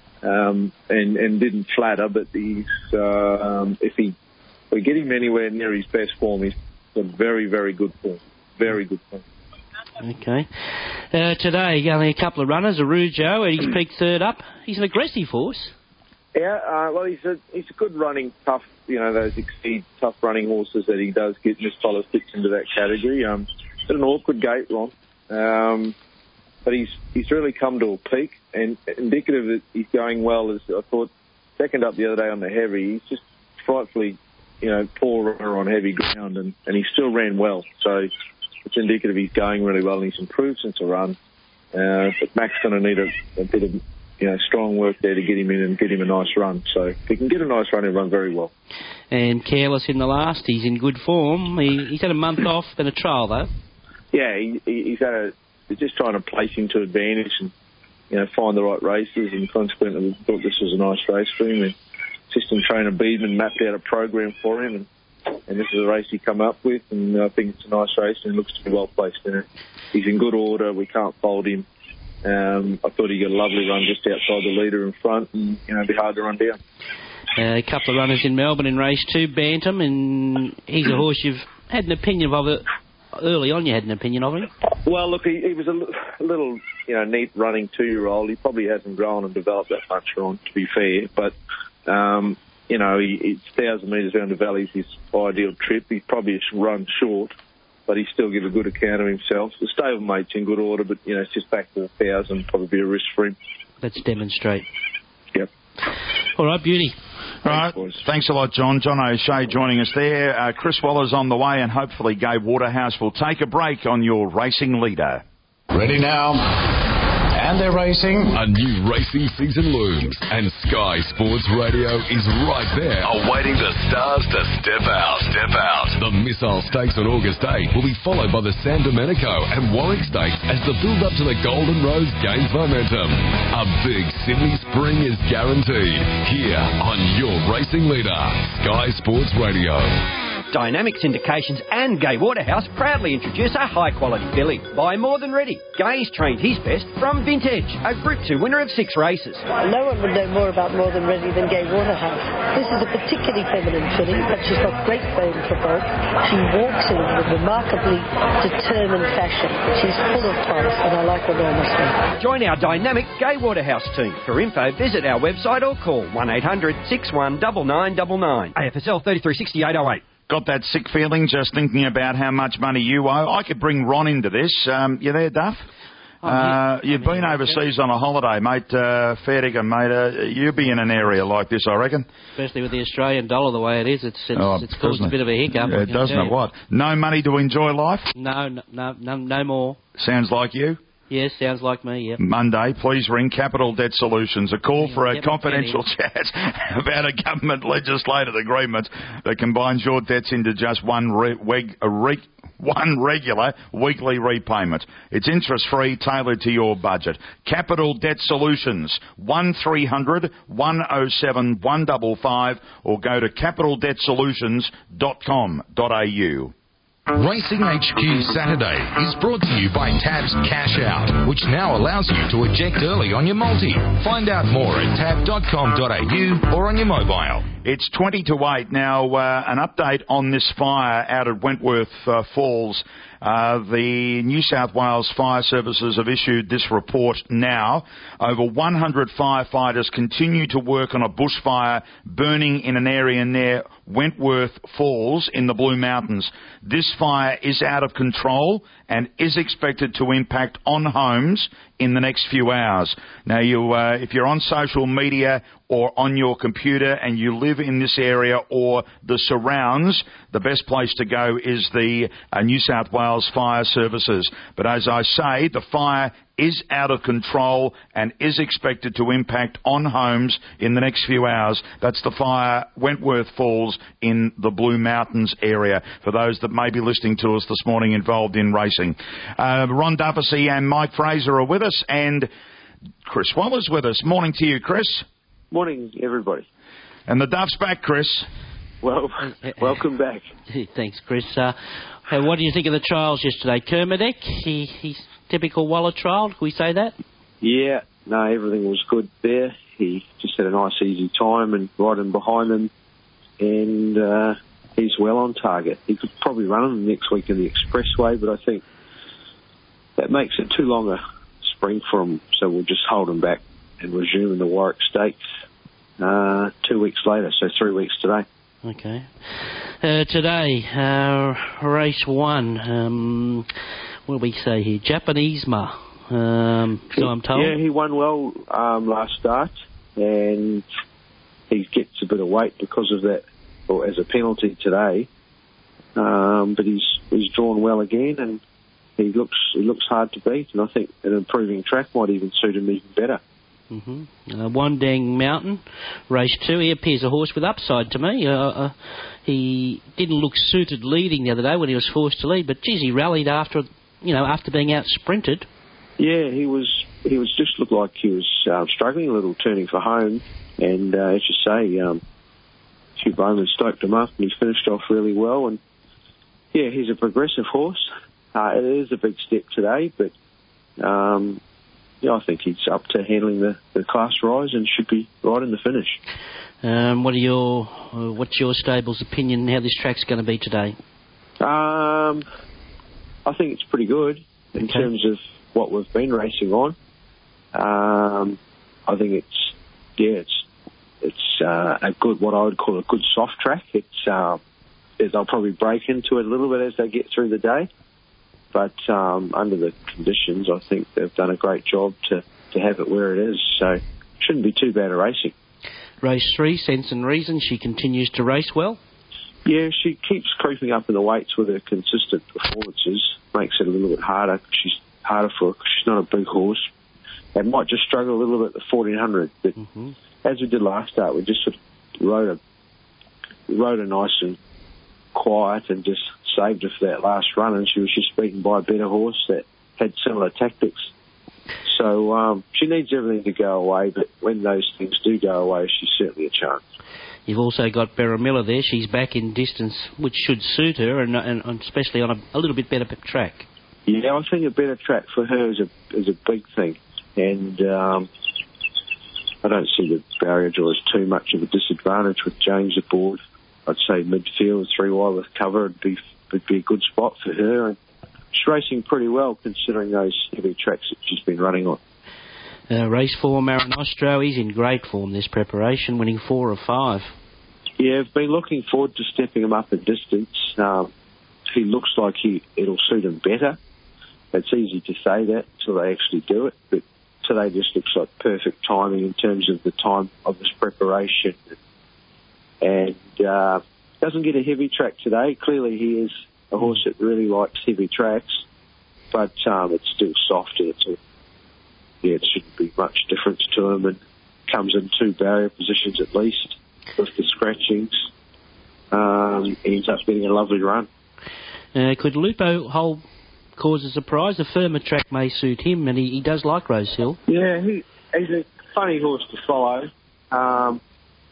Um, and, and didn't flatter, but he's, uh, um, if he, if we get him anywhere near his best form, he's a very, very good form. Very good form. Okay. Uh, today, only a couple of runners, Arujo, and he's peaked third up. He's an aggressive horse. Yeah, uh, well, he's a, he's a good running, tough, you know, those exceed tough running horses that he does get, and this fellow fits into that category. Um, it's an awkward gait, Ron. Um, But he's he's really come to a peak, and indicative that he's going well is I thought second up the other day on the heavy. He's just frightfully, you know, poor runner on heavy ground, and, and he still ran well. So it's indicative he's going really well, and he's improved since the run. Uh, but Mac's going to need a, a bit of, you know, strong work there to get him in and get him a nice run. So if he can get a nice run, he'll run very well. And Careless in the last, he's in good form. He, he's had a month off, been a trial though. Yeah, he, he's had a. They're just trying to place him to advantage and, you know, find the right races, and consequently we thought this was a nice race for him. And assistant trainer Beedman mapped out a program for him, and, and this is a race he come up with, and I think it's a nice race, and he looks to be well placed in it. He's in good order. We can't fold him. Um, I thought he got a lovely run just outside the leader in front, and, you know, it'd be hard to run down. Uh, a couple of runners in Melbourne in race two, Bantam, and he's a horse you've had an opinion of it. Early on, you had an opinion of him? Well, look, he, he was a, l- a little, you know, neat running two-year-old. He probably hasn't grown and developed that much, Ron, to be fair. But, um, you know, he, it's one thousand metres around the valley is his ideal trip. He's probably run short, but he still give a good account of himself. The stablemate's in good order, but, you know, it's just back to the one thousand, probably be a risk for him. Let's demonstrate. Yep. All right, beauty. All right, thanks a lot, John. John O'Shea joining us there. Uh, Chris Waller's on the way, and hopefully Gabe Waterhouse will take a break on your racing leader. Ready now. And they're racing. A new racing season looms, and Sky Sports Radio is right there, awaiting the stars to step out. Step out. The Missile Stakes on August eighth will be followed by the San Domenico and Warwick Stakes as the build-up to the Golden Rose gains momentum. A big Sydney spring is guaranteed here on your racing leader, Sky Sports Radio. Dynamic Syndications and Gay Waterhouse proudly introduce a high-quality filly. Buy More Than Ready. Gay's trained his best from Vintage, a Group two winner of six races. No one would know more about More Than Ready than Gay Waterhouse. This is a particularly feminine filly, but she's got great bone for bulk. She walks in with remarkably determined fashion. She's full of class, and I like her enormously. Join our dynamic Gay Waterhouse team. For info, visit our website or call one eight hundred six one nine nine nine nine. A F S L thirty-three sixty-eight oh eight. Got that sick feeling just thinking about how much money you owe. I could bring Ron into this. Um, you there, Duff? Uh, you've been overseas on a holiday, mate. Uh, fair dinkum, mate. Uh, you'll be in an area like this, I reckon. Especially with the Australian dollar the way it is. It's it's, oh, it's caused a bit of a hiccup. Yeah, it doesn't it? What? No money to enjoy life? No, no, no, no, no more. Sounds like you. Yes, sounds like me, yep. Monday, please ring Capital Debt Solutions. A call for a yep, confidential chat about a government legislated agreement that combines your debts into just one re- weg- a re- one regular weekly repayment. It's interest-free, tailored to your budget. Capital Debt Solutions, one three hundred one oh seven one five five, or go to capital debt solutions dot com dot a u. Racing H Q Saturday is brought to you by Tab's Cash Out, which now allows you to eject early on your multi. Find out more at tab dot com dot a u or on your mobile. It's twenty to eight. Now, uh, an update on this fire out at Wentworth uh, Falls. Uh, the New South Wales Fire Services have issued this report now. Over one hundred firefighters continue to work on a bushfire burning in an area near Wentworth Falls in the Blue Mountains. This fire is out of control and is expected to impact on homes in the next few hours. Now, you, uh, if you're on social media or on your computer and you live in this area or the surrounds, the best place to go is the uh, New South Wales Fire Services. But as I say, the fire is out of control and is expected to impact on homes in the next few hours. That's the fire, Wentworth Falls in the Blue Mountains area, for those that may be listening to us this morning involved in racing. Uh, Ron Duffy and Mike Fraser are with us, and Chris Waller's with us. Morning to you, Chris. Morning, everybody. And the Duff's back, Chris. Well, welcome back. Thanks, Chris. Uh, what do you think of the trials yesterday? Kermadec, he, he's typical Waller trial, can we say that? Yeah, no, everything was good there. He just had a nice, easy time and right in behind him, and uh, he's well on target. He could probably run him next week in the Expressway, but I think that makes it too long a spring for him, so we'll just hold him back and resume in the Warwick Stakes uh, two weeks later, so three weeks today. Okay. Uh, today, uh, race one, um, what do we say here? Japanese Ma, um, so I'm told. Yeah, he won well um, last start, and he gets a bit of weight because of that, or as a penalty today. Um, but he's he's drawn well again, and he looks he looks hard to beat, and I think an improving track might even suit him even better. Mm-hmm. Uh, Wandang Mountain, race two. He appears a horse with upside to me. Uh, uh, he didn't look suited leading the other day when he was forced to lead, but geez, he rallied after, you know, after being out sprinted. Yeah, he was. He was just looked like he was uh, struggling a little, turning for home, and uh, as you say, um, Hugh Bowman stoked him up, and he finished off really well. And yeah, he's a progressive horse. Uh, it is a big step today, but. Um, Yeah, I think he's up to handling the, the class rise and should be right in the finish. Um, what are your, uh, what's your stable's opinion how this track's going to be today? Um, I think it's pretty good in okay. terms of what we've been racing on. Um, I think it's yeah, it's it's uh, a good, what I would call a good soft track. It's uh, they'll probably break into it a little bit as they get through the day. But um, under the conditions, I think they've done a great job to, to have it where it is. So it shouldn't be too bad a racing. Race three, Sense and Reason. She continues to race well. Yeah, she keeps creeping up in the weights with her consistent performances. Makes it a little bit harder. She's harder for her because she's not a big horse. They might just struggle a little bit at the fourteen hundred. But mm-hmm. as we did last start, we just sort of rode a, rode a nice and quiet and just saved her for that last run, and she was just beaten by a better horse that had similar tactics. So um, she needs everything to go away, but when those things do go away, she's certainly a chance. You've also got Berramilla there. She's back in distance, which should suit her, and, and, and especially on a, a little bit better track. Yeah, I think a better track for her is a is a big thing, and um, I don't see the barrier draw as too much of a disadvantage with James aboard. I'd say midfield, three wide with cover would be would be a good spot for her, and she's racing pretty well considering those heavy tracks that she's been running on. Uh, race four, Marinostro, he's in great form this preparation, winning four of five. Yeah, I've been looking forward to stepping him up in distance. Um, he looks like he it'll suit him better. It's easy to say that until they actually do it, but today just looks like perfect timing in terms of the time of this preparation. And uh, doesn't get a heavy track today. Clearly he is a horse that really likes heavy tracks, but um, it's still soft and it's a Yeah, it shouldn't be much difference to him, and comes in two barrier positions at least with the scratchings. Um, he ends up getting a lovely run. Uh, could Lupo hold cause a surprise? A firmer track may suit him, and he, he does like Rose Hill. Yeah, he, he's a funny horse to follow. Um,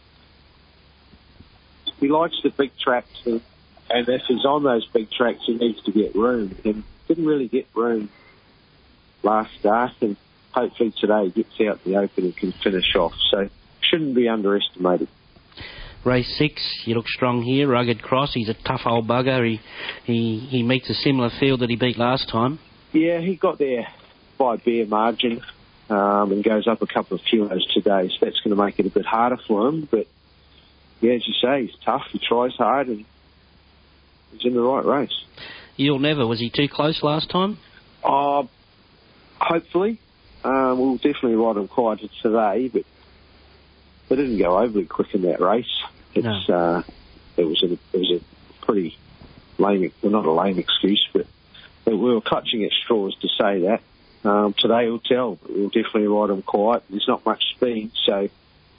he likes the big tracks, and, and if he's on those big tracks, he needs to get room. And didn't really get room last start, and hopefully today gets out in the open and can finish off. So shouldn't be underestimated. Race six, you look strong here. Rugged Cross, he's a tough old bugger. He he he meets a similar field that he beat last time. Yeah, he got there by a bare margin um, and goes up a couple of kilos today, so that's going to make it a bit harder for him. But yeah, as you say, he's tough. He tries hard and he's in the right race. You'll never. Was he too close last time? Uh, hopefully. Uh, we'll definitely ride him quieter today, but they didn't go overly quick in that race. It's no. uh, it was a it was a pretty lame, well, not a lame excuse, but we were clutching at straws to say that. Um, today we'll tell, but we'll definitely ride him quiet. There's not much speed, so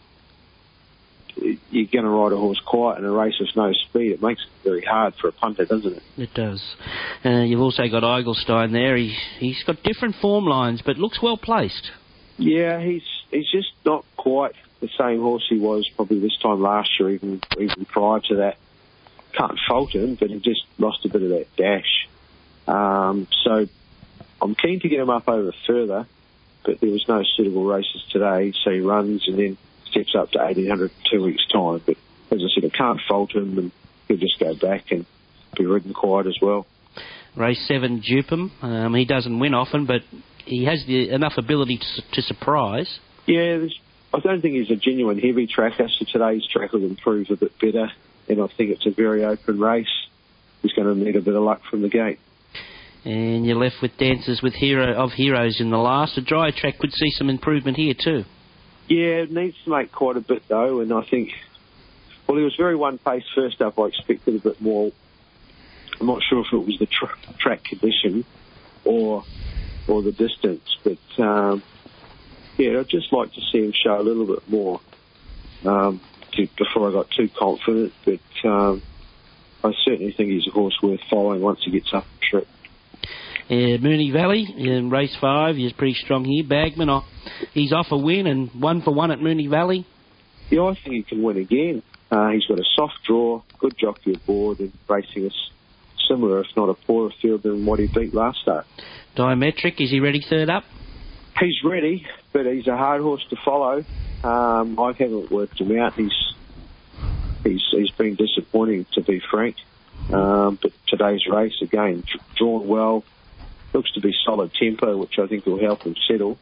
you're going to ride a horse quiet in a race with no speed. It makes it very hard for a punter, doesn't it? It does. Uh, you've also got Eigelstein there. He, he's got different form lines, but looks well placed. Yeah, he's he's just not quite the same horse he was probably this time last year, even even prior to that. Can't fault him, but he just lost a bit of that dash. Um, so I'm keen to get him up over further, but there was no suitable races today, so he runs and then steps up to eighteen hundred in two weeks' time. But as I said, I can't fault him, and he'll just go back and be ridden quiet as well. Race seven, Dupum. Um, he doesn't win often, but he has the, enough ability to, to surprise. Yeah, I don't think he's a genuine heavy tracker, so today's track will improve a bit better, and I think it's a very open race. He's going to need a bit of luck from the gate. And you're left with Dances with Hero of Heroes in the last. A dry track could see some improvement here too. Yeah, it needs to make quite a bit though, and I think, well, he was very one pace first up. I expected a bit more. I'm not sure if it was the tr- track condition or or the distance, but um, yeah, I'd just like to see him show a little bit more um, to, before I got too confident. But um, I certainly think he's a horse worth following once he gets up the trip. Uh, Moonee Valley in race five, he's pretty strong here. Bagman, oh, he's off a win and one for one at Moonee Valley. Yeah, I think he can win again. Uh, he's got a soft draw, good jockey aboard, and racing us similar, if not a poorer field than what he beat last start. Diametric, is he ready third up? He's ready, but he's a hard horse to follow. Um, I haven't worked him out. He's he's he's been disappointing, to be frank. Um, but today's race, again, drawn well, looks to be solid tempo, which I think will help him settle.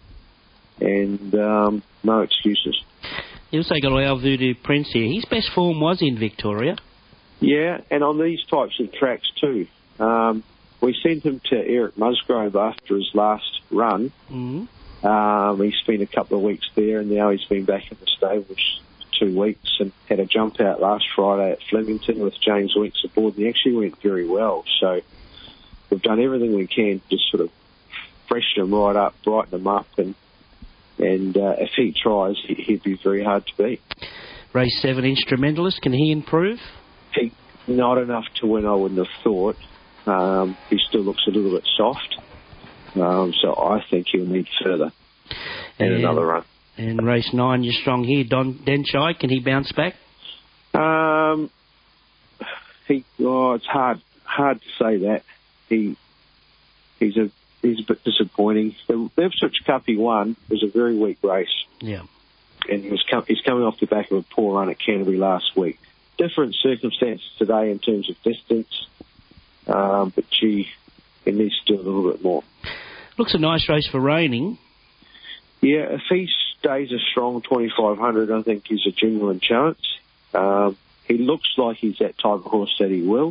And um, no excuses. You also got Our Voodoo Prince here. His best form was in Victoria. Yeah, and on these types of tracks too. Um, we sent him to Eric Musgrove after his last run. Mm-hmm. Um, he spent a couple of weeks there, and now he's been back in the stables for two weeks and had a jump out last Friday at Flemington with James Winks aboard, and he actually went very well. So we've done everything we can to just sort of freshen him right up, brighten him up, and and uh, if he tries, he, he'd be very hard to beat. Race seven, Instrumentalist, can he improve? He, not enough to win, I wouldn't have thought. Um, he still looks a little bit soft. Um, so I think he'll need further and, and another run. And race nine, you're strong here. Don Denshai, can he bounce back? Um, he, oh, it's hard, hard to say that. He, he's a, he's a bit disappointing. The Ipswich Cup he won was a very weak race. Yeah. And he was com- he's coming off the back of a poor run at Canterbury last week. Different circumstances today in terms of distance, um, but gee, he needs to do a little bit more. Looks a nice race for Raining. Yeah, if he stays a strong twenty-five hundred, I think he's a genuine chance. Um, he looks like he's that type of horse that he will.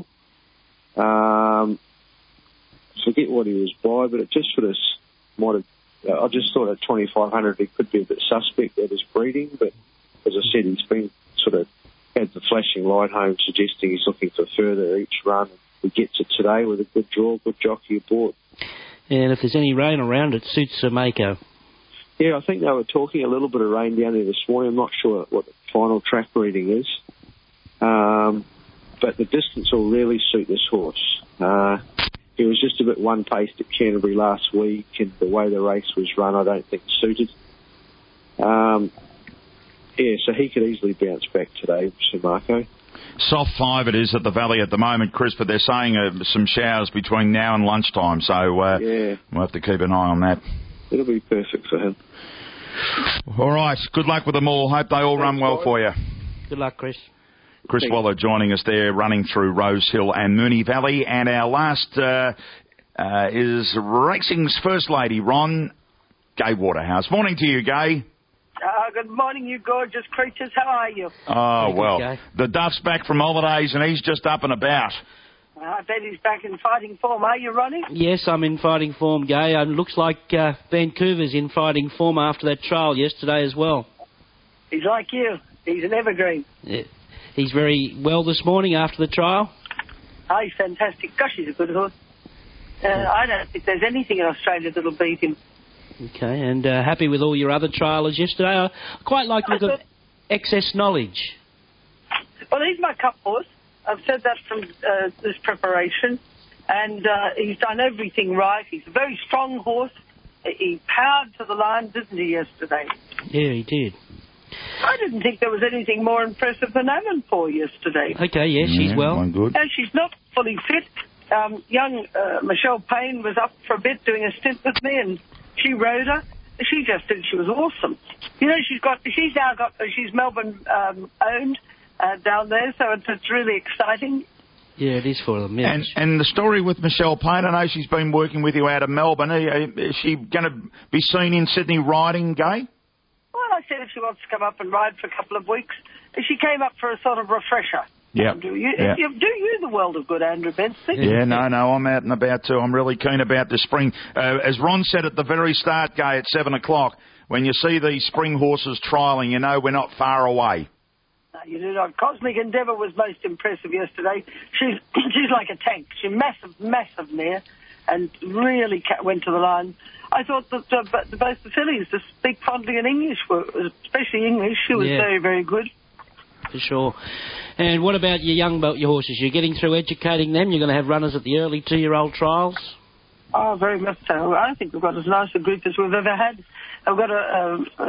Um, forget what he was by, but it just sort of might have. Uh, I just thought at twenty-five hundred he could be a bit suspect at his breeding, but as I said, he's been sort of had the flashing light home suggesting he's looking for further each run. He gets it today with a good draw, good jockey aboard. And if there's any rain around, it suits Mako. Yeah, I think they were talking a little bit of rain down there this morning. I'm not sure what the final track reading is. Um, but the distance will really suit this horse. Uh, he was just a bit one-paced at Canterbury last week, and the way the race was run, I don't think suited. Um, yeah, so he could easily bounce back today, Sir Marco. Soft five it is at the Valley at the moment, Chris, but they're saying uh, some showers between now and lunchtime, so uh, yeah. we'll have to keep an eye on that. It'll be perfect for him. All right, good luck with them all. Hope they all run well for you. Good luck, Chris. Chris Waller joining us there, running through Rose Hill and Moonee Valley. And our last uh, uh, is racing's first lady, Ron, Gay Waterhouse. Morning to you, Gay. Uh, good morning, you gorgeous creatures. How are you? Oh, well, Gay. the Duff's back from holidays and he's just up and about. Uh, I bet he's back in fighting form. Are you, Ronnie? Yes, I'm in fighting form, Gay. And it looks like uh, Vancouver's in fighting form after that trial yesterday as well. He's like you. He's an evergreen. Yeah. He's very well this morning after the trial. Oh, he's fantastic. Gosh, he's a good horse. Uh, I don't think there's anything in Australia that'll beat him. Okay, and uh, happy with all your other trialers yesterday. I quite like to look at excess knowledge. Well, he's my cup horse. I've said that from uh, this preparation. And uh, he's done everything right. He's a very strong horse. He powered to the line, didn't he, yesterday? Yeah, he did. I didn't think there was anything more impressive than Amanpour yesterday. Okay, yes, yeah, she's well. One good. No, she's not fully fit. Um, young uh, Michelle Payne was up for a bit doing a stint with me, and she rode her. She just did. She was awesome. You know, she's got. She's now got. She's Melbourne um, owned uh, down there, so it's, it's really exciting. Yeah, it is for them. Yeah. And and the story with Michelle Payne. I know she's been working with you out of Melbourne. Is she going to be seen in Sydney riding, Gay? Well, I said if she wants to come up and ride for a couple of weeks, she came up for a sort of refresher. Yeah. Do you, yeah. you, do you the world of good, Andrew Benson? Yeah, no, no, I'm out and about too. I'm really keen about the spring. Uh, as Ron said at the very start, Gay, at seven o'clock, when you see these spring horses trialling, you know we're not far away. No, you do not. Cosmic Endeavour was most impressive yesterday. She's she's like a tank. She's massive, massive mare, and really went to the line. I thought that uh, both the fillies, to speak fondly in English, were, especially English, she was yeah. very, very good. For sure. And what about your young your horses? You're getting through educating them? You're going to have runners at the early two-year-old trials? Oh, very much so. I think we've got as nice a group as we've ever had. I've got a, a,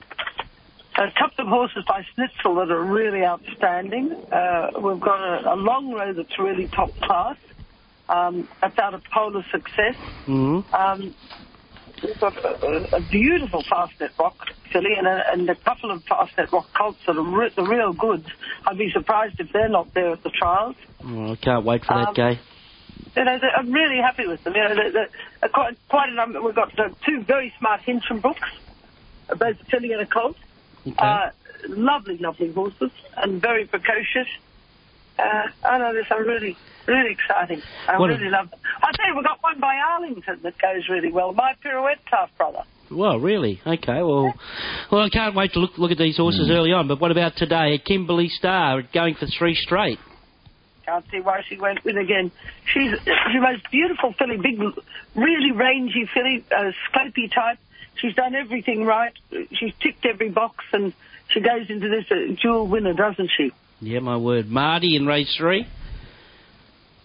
a, a couple of horses by Snitzel that are really outstanding. Uh, we've got a, a long row that's really top class. Um, that's out of Polar Success. Mm-hmm. Um, we've got a, a beautiful Fastnet Rock filly and a, and a couple of Fastnet Rock colts that are re- the real goods. I'd be surprised if they're not there at the trials. Oh, I can't wait for um, that, Gay. You know, I'm really happy with them. You know, they're, they're quite, quite a number. We've got uh, two very smart Hinchinbrooks, both a filly and a colt. Okay. Uh, lovely, lovely horses and very precocious. Uh, I know this. I'm really, really exciting. I what really a... love them. I tell you, we've got one by Arlington that goes really well. My Pirouette half brother. Well, really? Okay, well, well, I can't wait to look look at these horses mm. early on. But what about today? Kimberly Star going for three straight. Can't see why she went with again. She's the most beautiful filly, big, really rangy filly, uh, scopy type. She's done everything right. She's ticked every box, and she goes into this uh, dual winner, doesn't she? Yeah, my word. Marty in race three.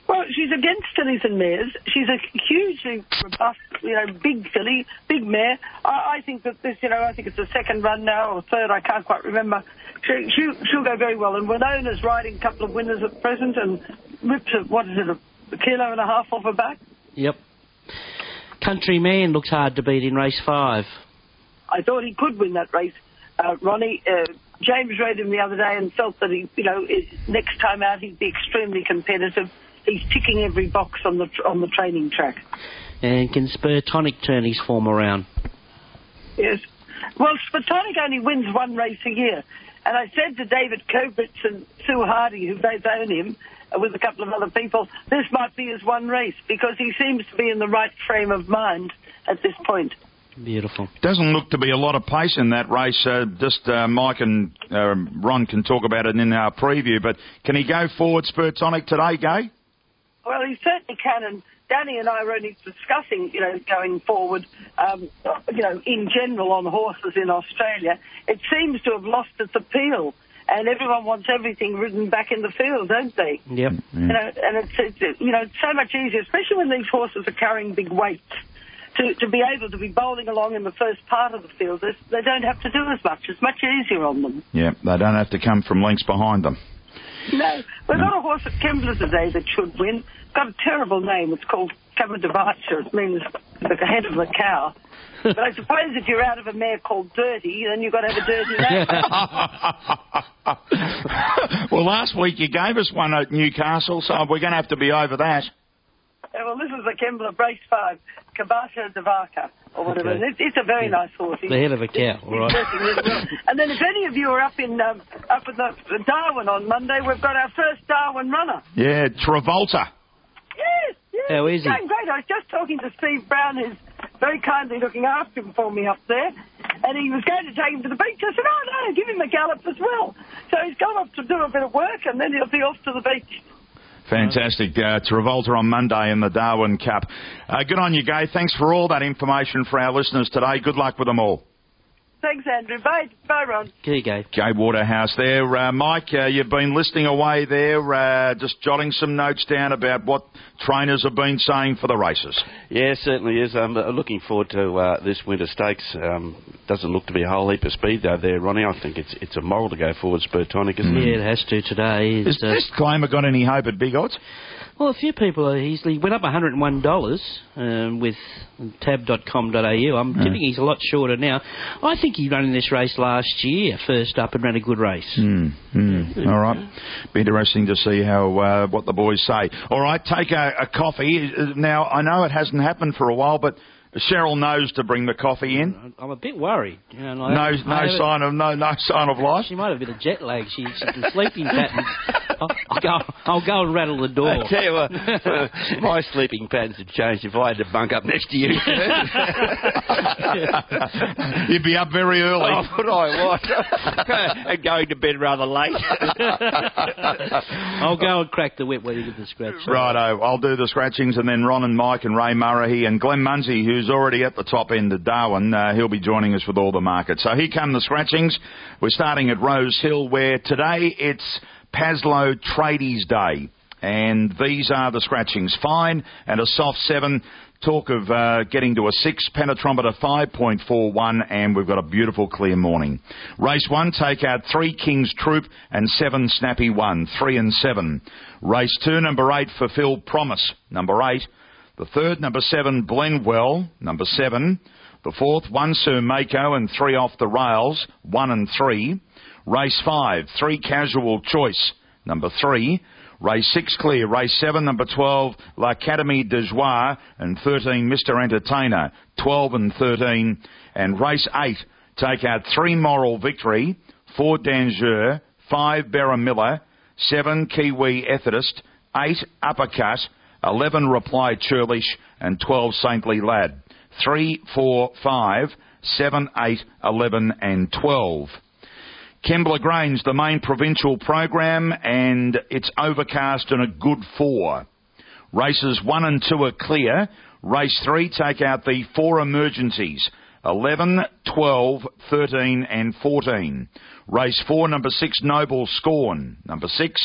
Well, she's against fillies and mares. She's a hugely robust, you know, big filly, big mare. I, I think that this, you know, I think it's a second run now or third. I can't quite remember. She, she, she'll go very well. And Winona's riding a couple of winners at present and rips a, what is it, a, a kilo and a half off her back. Yep. Countryman looks hard to beat in race five. I thought he could win that race, uh, Ronnie. Uh, James rode him the other day and felt that he, you know, it, next time out he'd be extremely competitive. He's ticking every box on the on the training track. And can Spurtonic turn his form around? Yes. Well, Spurtonic only wins one race a year. And I said to David Kobritz and Sue Hardy, who both own him, uh, with a couple of other people, this might be his one race, because he seems to be in the right frame of mind at this point. Beautiful. Doesn't look to be a lot of pace in that race. Uh, just uh, Mike and uh, Ron can talk about it in our preview, but can he go forward, Spurtonic, today, Gay? Well, he certainly can, and Danny and I were only discussing, you know, going forward, um, you know, in general on horses in Australia. It seems to have lost its appeal, and everyone wants everything ridden back in the field, don't they? Yep. You know, and it's, it's, you know, it's so much easier, especially when these horses are carrying big weights, to, to be able to be bowling along in the first part of the field. They don't have to do as much. It's much easier on them. Yeah, they don't have to come from lengths behind them. No, we've got a horse at Kembla today that should win. It's got a terrible name. It's called Kamadavacha. It means the head of the cow. But I suppose if you're out of a mare called Dirty, then you've got to have a dirty name. Well, last week you gave us one at Newcastle, so we're going to have to be over that. Yeah, well, this is the Kembla Race five, Kabasha Devaka, or whatever. Okay. It's, it's a very nice horse. The head of a cow, all right. Really well. And then if any of you are up in um, up in the, the Darwin on Monday, we've got our first Darwin runner. Yeah, Travolta. Yes, yes. How is he? Going great. I was just talking to Steve Brown, who's very kindly looking after him for me up there, and he was going to take him to the beach. I said, oh, no, give him a gallop as well. So he's gone off to do a bit of work, and then he'll be off to the beach. Fantastic. Uh, Travolta on Monday in the Darwin Cup. Uh, good on you, Gay. Thanks for all that information for our listeners today. Good luck with them all. Thanks, Andrew. Bye, bye, Ron. Here you go. Gay Waterhouse there. Uh, Mike, uh, you've been listening away there, uh, just jotting some notes down about what trainers have been saying for the races. Yeah, certainly is. I'm uh, looking forward to uh, this winter stakes. Um, doesn't look to be a whole heap of speed though there, Ronnie. I think it's it's a moral to go forward, Spurtonic, isn't yeah, it? Yeah, it has to today. Has uh, this claimer got any hope at big odds? Well, a few people are easily went up one hundred and one dollars um, with tab dot com dot a u. I'm yeah. tipping he's a lot shorter now. I think he ran in this race last year, first up, and ran a good race. Mm, mm. Yeah. All right. Be interesting to see how uh, what the boys say. All right, take a, a coffee. Now, I know it hasn't happened for a while, but Cheryl knows to bring the coffee in. I'm a bit worried. You know, like, no, no sign of no, no sign of life. She might have a bit of jet lag. She, she's been sleeping patterns. I'll, I'll go. I'll go and rattle the door. I tell you what, uh, my sleeping patterns have changed. If I had to bunk up next to you, you'd be up very early. Oh, would I? What? And going to bed rather late. I'll go and crack the whip when you get the scratch. Righto, I'll do the scratchings, and then Ron and Mike and Ray Murray and Glenn Munsey, who's already at the top end of Darwin, uh, he'll be joining us with all the markets. So here come the scratchings. We're starting at Rose Hill, where today it's Paslow Tradies Day. And these are the scratchings. Fine and a soft seven. Talk of uh, getting to a six. Penetrometer five point four one. And we've got a beautiful clear morning. Race one, take out three King's Troop and seven Snappy One. Three and seven. Race two, number eight, Fulfilled Promise. Number eight. The third, number seven, Blendwell, number seven. The fourth, one Sir Mako and three Off the Rails, one and three. Race five, three Casual Choice, number three. Race six clear. Race seven, number twelve, L'Académie de Joie, and thirteen, Mister Entertainer, twelve and thirteen. And race eight, take out three Moral Victory, four Danger, five Berra Miller, seven Kiwi Ethicist, eight Uppercut, eleven Reply Churlish, and twelve Saintly Lad. three, four, five, seven, eight, eleven, and twelve. Kembla Grange, the main provincial program, and it's overcast and a good four. Races one and two are clear. Race three, take out the four emergencies. eleven, twelve, thirteen, and fourteen. Race four, number six, Noble Scorn. Number six.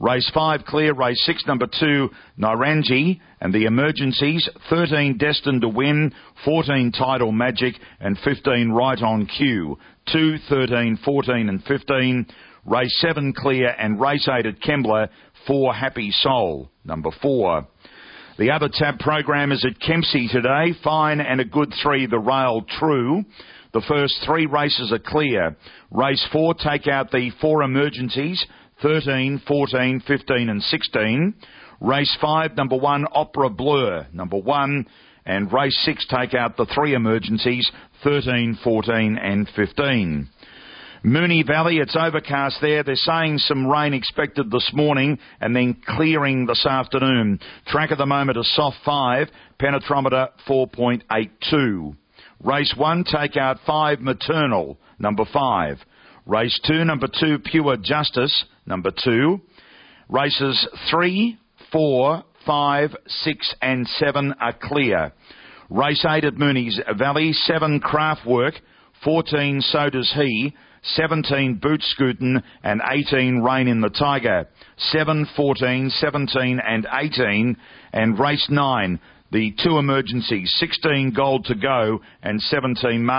Race five clear, race six, number two, Naranji, and the emergencies, thirteen Destined to Win, fourteen Tidal Magic, and fifteen Right on Cue. two, thirteen, fourteen and fifteen. Race seven clear, and race eight at Kembla, four Happy Soul, number four. The other tab program is at Kempsey today. Fine and a good three, the Rail True. The first three races are clear. Race four, take out the four emergencies, thirteen, fourteen, fifteen and sixteen. Race five, number one, Opera Blur, number one. And race six, take out the three emergencies, thirteen, fourteen and fifteen. Moonee Valley, it's overcast there. They're saying some rain expected this morning and then clearing this afternoon. Track at the moment is soft five, penetrometer four point eight two. Race one, take out five, Maternal, number five. Race two, number two, Pure Justice, number two. Races three, four, five, six and seven are clear. Race eight at Moonee Valley, seven, Craftwork, fourteen, So Does He, seventeen, Boot Scootin' and eighteen, Rain in the Tiger. seven, fourteen, seventeen and eighteen. And race nine, the two emergencies, sixteen, Gold to Go and seventeen,